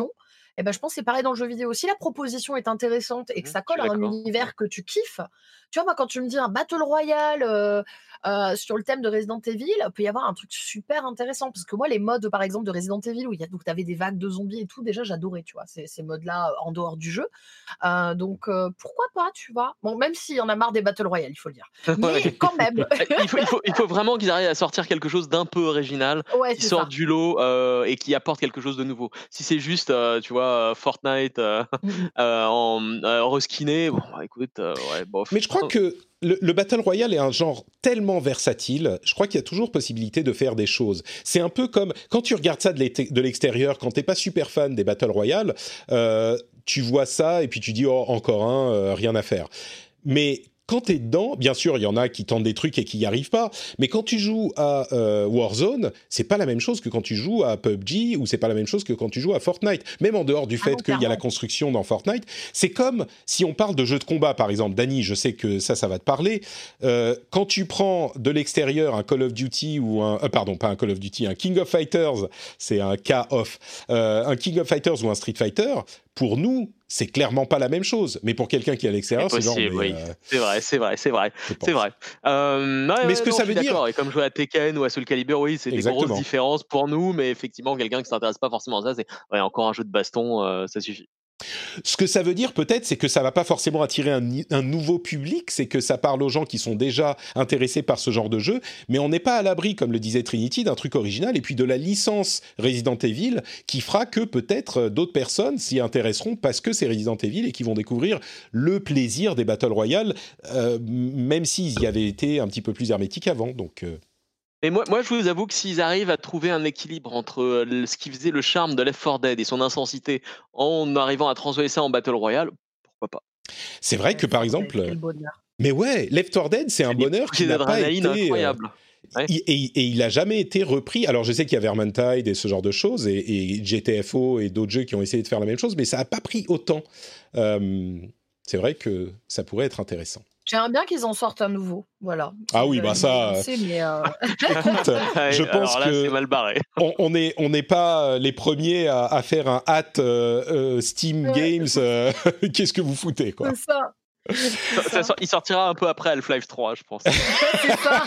Et ben, je pense que c'est pareil dans le jeu vidéo. Si la proposition est intéressante et que Mmh, ça je colle suis à un d'accord. univers que tu kiffes, tu vois, moi, quand tu me dis un Battle Royale euh, euh, sur le thème de Resident Evil, il peut y avoir un truc super intéressant. Parce que moi, les modes, par exemple, de Resident Evil, où tu avais des vagues de zombies et tout, déjà, j'adorais, tu vois, ces, ces modes-là euh, en dehors du jeu. Euh, donc, euh, pourquoi pas, tu vois. Bon, même s'il y en a marre des Battle Royale, il faut le dire. Mais Ouais. quand même. il, faut, il, faut, il faut vraiment qu'ils arrivent à sortir quelque chose d'un peu original, Ouais, qui c'est sort ça. du lot euh, et qui apporte quelque chose de nouveau. Si c'est juste, euh, tu vois, euh, Fortnite euh, Mm, mm. euh, en euh, reskiné, bon, bah, écoute, euh, ouais, bof. Mais je crois que le, le Battle Royale est un genre tellement versatile, je crois qu'il y a toujours possibilité de faire des choses. C'est un peu comme, quand tu regardes ça de, l'éte- de l'extérieur, quand t'es pas super fan des Battle Royale, euh, tu vois ça et puis tu dis, oh, encore un, euh, rien à faire. Mais quand t'es dedans, bien sûr, il y en a qui tentent des trucs et qui y arrivent pas, mais quand tu joues à euh, Warzone, c'est pas la même chose que quand tu joues à P U B G ou c'est pas la même chose que quand tu joues à Fortnite. Même en dehors du Ah fait non, qu'il y a la clairement. construction dans Fortnite, c'est comme si on parle de jeux de combat, par exemple. Dany, je sais que ça, ça va te parler. Euh, quand tu prends de l'extérieur un Call of Duty ou un... Euh, pardon, pas un Call of Duty, un King of Fighters, c'est un K-off. Euh, un King of Fighters ou un Street Fighter, pour nous, c'est clairement pas la même chose. Mais pour quelqu'un qui est à C'est l'extérieur, c'est genre... possible, Mais, oui. euh, C'est vrai, c'est vrai, c'est vrai. je pense. C'est vrai. Euh, ouais, Mais ouais, ce que non, ça je suis veut dire... d'accord. Et comme jouer à Tekken ou à Soul Calibur, oui, c'est des grosses Exactement. différences pour nous, mais effectivement, quelqu'un qui s'intéresse pas forcément à ça, c'est ouais, encore un jeu de baston, euh, ça suffit. Ce que ça veut dire peut-être, c'est que ça va pas forcément attirer un, un nouveau public, c'est que ça parle aux gens qui sont déjà intéressés par ce genre de jeu, mais on n'est pas à l'abri, comme le disait Trinity, d'un truc original, et puis de la licence Resident Evil, qui fera que peut-être d'autres personnes s'y intéresseront parce que c'est Resident Evil et qui vont découvrir le plaisir des Battle Royale, euh, même s'ils y avaient été un petit peu plus hermétiques avant, donc... Euh... Et moi, moi, je vous avoue que s'ils arrivent à trouver un équilibre entre euh, le- ce qui faisait le charme de Left four Dead et son intensité en arrivant à transposer ça en Battle Royale, pourquoi pas. C'est vrai que, par exemple... Quel bonheur. Mais ouais, Left four Dead, c'est un C'est des bonheur qui bouffées n'a pas d'adrénaline été... euh, incroyables. Ouais. Et, et, et il a jamais été repris. Alors je sais qu'il y a Vermintide et ce genre de choses, et, et G T F O et d'autres jeux qui ont essayé de faire la même chose, mais ça n'a pas pris autant. Euh, c'est vrai que ça pourrait être intéressant. J'aimerais bien qu'ils en sortent un nouveau, voilà. Ah oui, Euh, bah ils ça, vont lancer, mais, euh, Écoute, Ouais, je pense alors là, que c'est mal barré. on on est on n'est pas les premiers à, à faire un hâte euh, euh, Steam Ouais. Games. euh, Qu'est-ce que vous foutez, quoi? c'est ça. Ça- ça sort- il sortira un peu après Half-Life trois, je pense. C'est ça.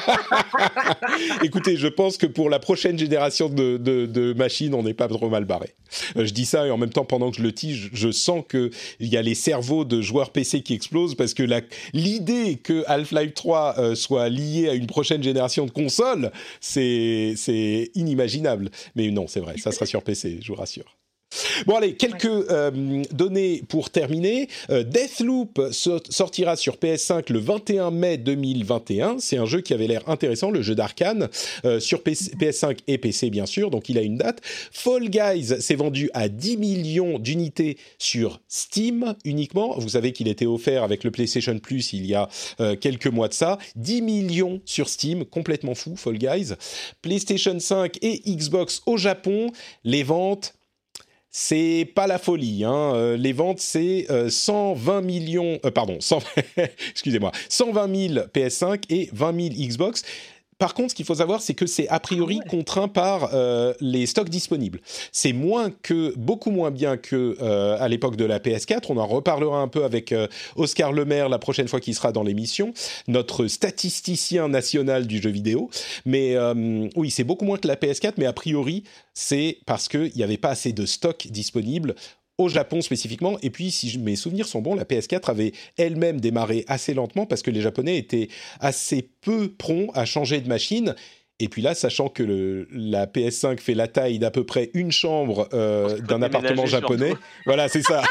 Écoutez, je pense que pour la prochaine génération de, de, de machines, on n'est pas trop mal barré. Euh, je dis ça et en même temps, pendant que je le tige, je sens qu'il y a les cerveaux de joueurs P C qui explosent parce que la, l'idée que Half-Life trois euh, soit lié à une prochaine génération de consoles, c'est, c'est inimaginable. Mais non, c'est vrai, ça sera sur P C, je vous rassure. Bon allez, quelques ouais. euh, données pour terminer. Euh, Deathloop so- sortira sur P S cinq le vingt et un mai deux mille vingt et un. C'est un jeu qui avait l'air intéressant, le jeu d'Arkane, euh, sur P C, P S cinq et P C bien sûr, donc il a une date. Fall Guys s'est vendu à dix millions d'unités sur Steam uniquement. Vous savez qu'il était offert avec le PlayStation Plus il y a euh, quelques mois de ça. dix millions sur Steam, complètement fou, Fall Guys. PlayStation cinq et Xbox au Japon, les ventes... C'est pas la folie, hein. Euh, les ventes, c'est euh, cent vingt millions... Euh, pardon, cent, excusez-moi, cent vingt mille P S cinq et vingt mille Xbox. Par contre, ce qu'il faut savoir, c'est que c'est a priori Ah ouais. contraint par euh, les stocks disponibles. C'est moins que, beaucoup moins bien que euh, à l'époque de la P S quatre. On en reparlera un peu avec euh, Oscar Lemaire la prochaine fois qu'il sera dans l'émission, notre statisticien national du jeu vidéo. Mais euh, oui, c'est beaucoup moins que la P S quatre, mais a priori, c'est parce qu'il n'y avait pas assez de stocks disponibles au Japon spécifiquement, et puis si mes souvenirs sont bons, la P S quatre avait elle-même démarré assez lentement parce que les Japonais étaient assez peu prompts à changer de machine. Et puis là, sachant que le, la P S cinq fait la taille d'à peu près une chambre euh, d'un appartement japonais, surtout. Voilà, c'est ça.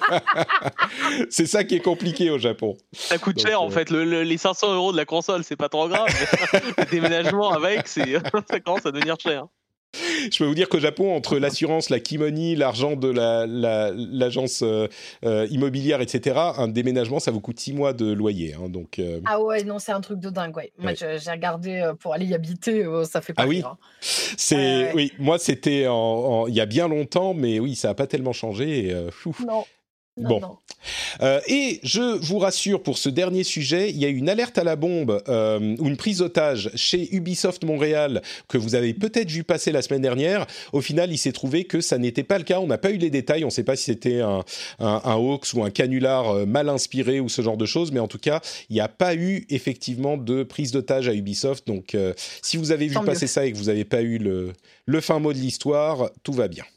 C'est ça qui est compliqué au Japon. Ça coûte Donc, cher euh... en fait. Le, le, les cinq cents euros de la console, c'est pas trop grave. Le déménagement avec, c'est, ça commence à devenir cher. Je peux vous dire qu'au Japon, entre l'assurance, la key-money, l'argent de la, la, l'agence euh, euh, immobilière, et cetera, un déménagement, ça vous coûte six mois de loyer. Hein, donc, euh... Ah ouais, non, c'est un truc de dingue. Ouais. Moi, ouais. j'ai regardé pour aller y habiter, ça fait pas ah rire. Oui, hein. c'est, euh, ouais. oui, moi, c'était en, en, il y a bien longtemps, mais oui, ça n'a pas tellement changé. Et, euh, non. non, bon. non. Euh, et je vous rassure pour ce dernier sujet, il y a une alerte à la bombe euh, ou une prise d'otage chez Ubisoft Montréal que vous avez peut-être vu passer la semaine dernière. Au final, il s'est trouvé que ça n'était pas le cas. On n'a pas eu les détails. On ne sait pas si c'était un, un, un hoax ou un canular mal inspiré ou ce genre de choses. Mais en tout cas, il n'y a pas eu effectivement de prise d'otage à Ubisoft. Donc, euh, si vous avez vu Tant passer mieux. ça et que vous n'avez pas eu le, le fin mot de l'histoire, tout va bien.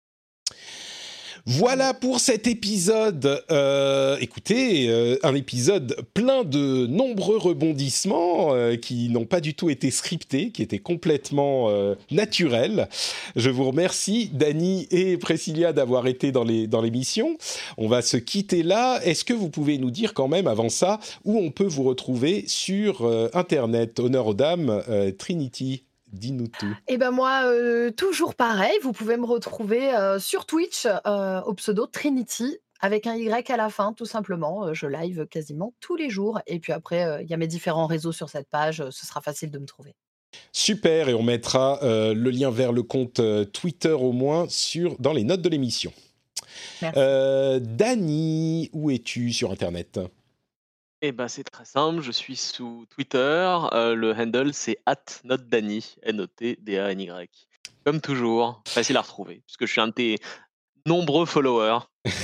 Voilà pour cet épisode. Euh, écoutez, euh, un épisode plein de nombreux rebondissements euh, qui n'ont pas du tout été scriptés, qui étaient complètement euh, naturels. Je vous remercie, Dany et Priscilla, d'avoir été dans, les, dans l'émission. On va se quitter là. Est-ce que vous pouvez nous dire quand même, avant ça, où on peut vous retrouver sur euh, Internet ? Honneur aux dames, euh, Trinity. Dis-nous tout. Eh ben moi, euh, toujours pareil, vous pouvez me retrouver euh, sur Twitch euh, au pseudo Trinity, avec un Y à la fin, tout simplement. Je live quasiment tous les jours. Et puis après, il euh, y a mes différents réseaux sur cette page, ce sera facile de me trouver. Super, et on mettra euh, le lien vers le compte euh, Twitter au moins sur, dans les notes de l'émission. Merci. Euh, Dany, où es-tu sur Internet ? Eh ben, c'est très simple, je suis sous Twitter, euh, le handle c'est arobase notdany, N O T D A N Y. Comme toujours, facile à retrouver, puisque je suis un de tes nombreux followers.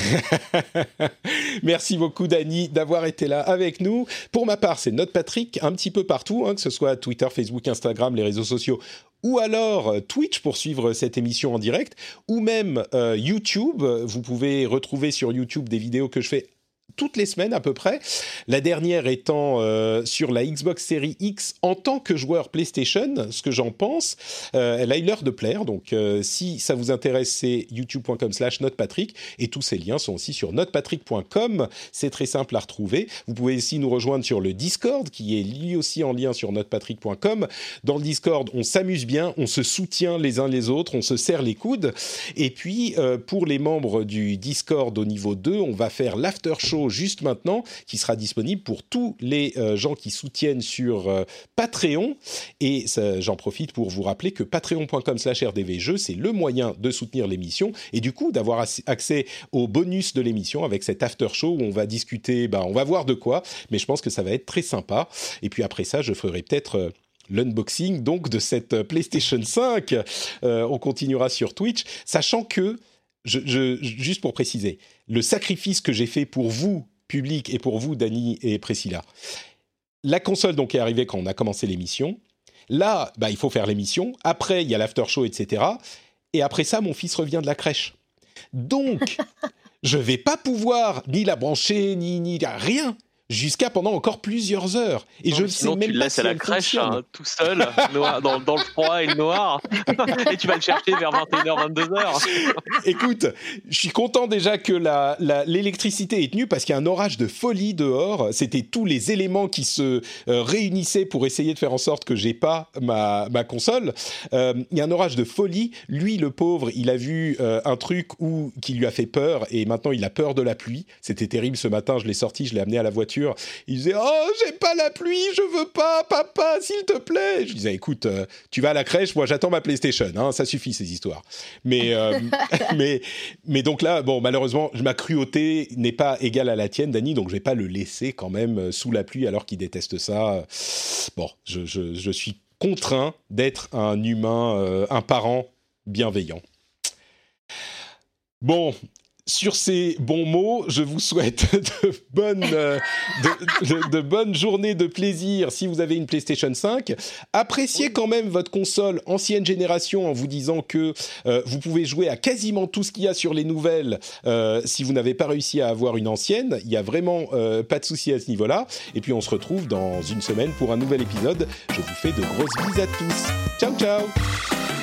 Merci beaucoup Dany d'avoir été là avec nous. Pour ma part, c'est NotePatrick, un petit peu partout, hein, que ce soit Twitter, Facebook, Instagram, les réseaux sociaux, ou alors Twitch pour suivre cette émission en direct, ou même euh, YouTube. Vous pouvez retrouver sur YouTube des vidéos que je fais toutes les semaines à peu près, la dernière étant euh, sur la Xbox Series X en tant que joueur PlayStation, ce que j'en pense. Euh, elle a eu l'heure de plaire, donc euh, si ça vous intéresse, c'est youtube point com slash notepatrick, et tous ces liens sont aussi sur notepatrick point com, c'est très simple à retrouver. Vous pouvez aussi nous rejoindre sur le Discord, qui est lui aussi en lien sur notepatrick point com. Dans le Discord, on s'amuse bien, on se soutient les uns les autres, on se serre les coudes, et puis euh, pour les membres du Discord au niveau deux, on va faire l'after show juste maintenant, qui sera disponible pour tous les euh, gens qui soutiennent sur euh, Patreon. Et ça, j'en profite pour vous rappeler que patreon point com slash r d v jeux, c'est le moyen de soutenir l'émission et du coup d'avoir accès aux bonus de l'émission avec cet after show où on va discuter, bah, on va voir de quoi, mais je pense que ça va être très sympa. Et puis après ça, je ferai peut-être... Euh, l'unboxing donc de cette PlayStation cinq. Euh, on continuera sur Twitch, sachant que Je, je, juste pour préciser, le sacrifice que j'ai fait pour vous, public, et pour vous, Dany et Priscilla, la console donc est arrivée quand on a commencé l'émission. Là, bah, il faut faire l'émission. Après, il y a l'after show, et cetera. Et après ça, mon fils revient de la crèche. Donc, je ne vais pas pouvoir ni la brancher, ni, ni rien. Jusqu'à pendant encore plusieurs heures. Et non, je sinon, sais même tu le pas laisses si à la elle crèche, fonctionne. hein, tout seul, noir, dans, dans le froid et le noir, et tu vas le chercher vers vingt et une heures, vingt-deux heures. Écoute, je suis content déjà que la, la, l'électricité est tenue parce qu'il y a un orage de folie dehors. C'était tous les éléments qui se euh, réunissaient pour essayer de faire en sorte que j'ai pas ma, ma console. Euh, il y a un orage de folie. Lui, le pauvre, il a vu euh, un truc où, qui lui a fait peur et maintenant il a peur de la pluie. C'était terrible ce matin, je l'ai sorti, je l'ai amené à la voiture. Il disait « Oh, j'ai pas la pluie, je veux pas, papa, s'il te plaît !» Je disais « Écoute, euh, tu vas à la crèche, moi j'attends ma PlayStation, hein, ça suffit ces histoires. » Mais, euh, mais, mais donc là, bon, malheureusement, ma cruauté n'est pas égale à la tienne, Dany, donc je vais pas le laisser quand même sous la pluie alors qu'il déteste ça. Bon, je, je, je suis contraint d'être un humain, euh, un parent bienveillant. Bon... Sur ces bons mots, je vous souhaite de bonnes, euh, de, de, de bonnes journées de plaisir si vous avez une PlayStation cinq. Appréciez quand même votre console ancienne génération en vous disant que euh, vous pouvez jouer à quasiment tout ce qu'il y a sur les nouvelles euh, si vous n'avez pas réussi à avoir une ancienne. Il n'y a vraiment euh, pas de souci à ce niveau-là. Et puis on se retrouve dans une semaine pour un nouvel épisode. Je vous fais de grosses bises à tous. Ciao, ciao!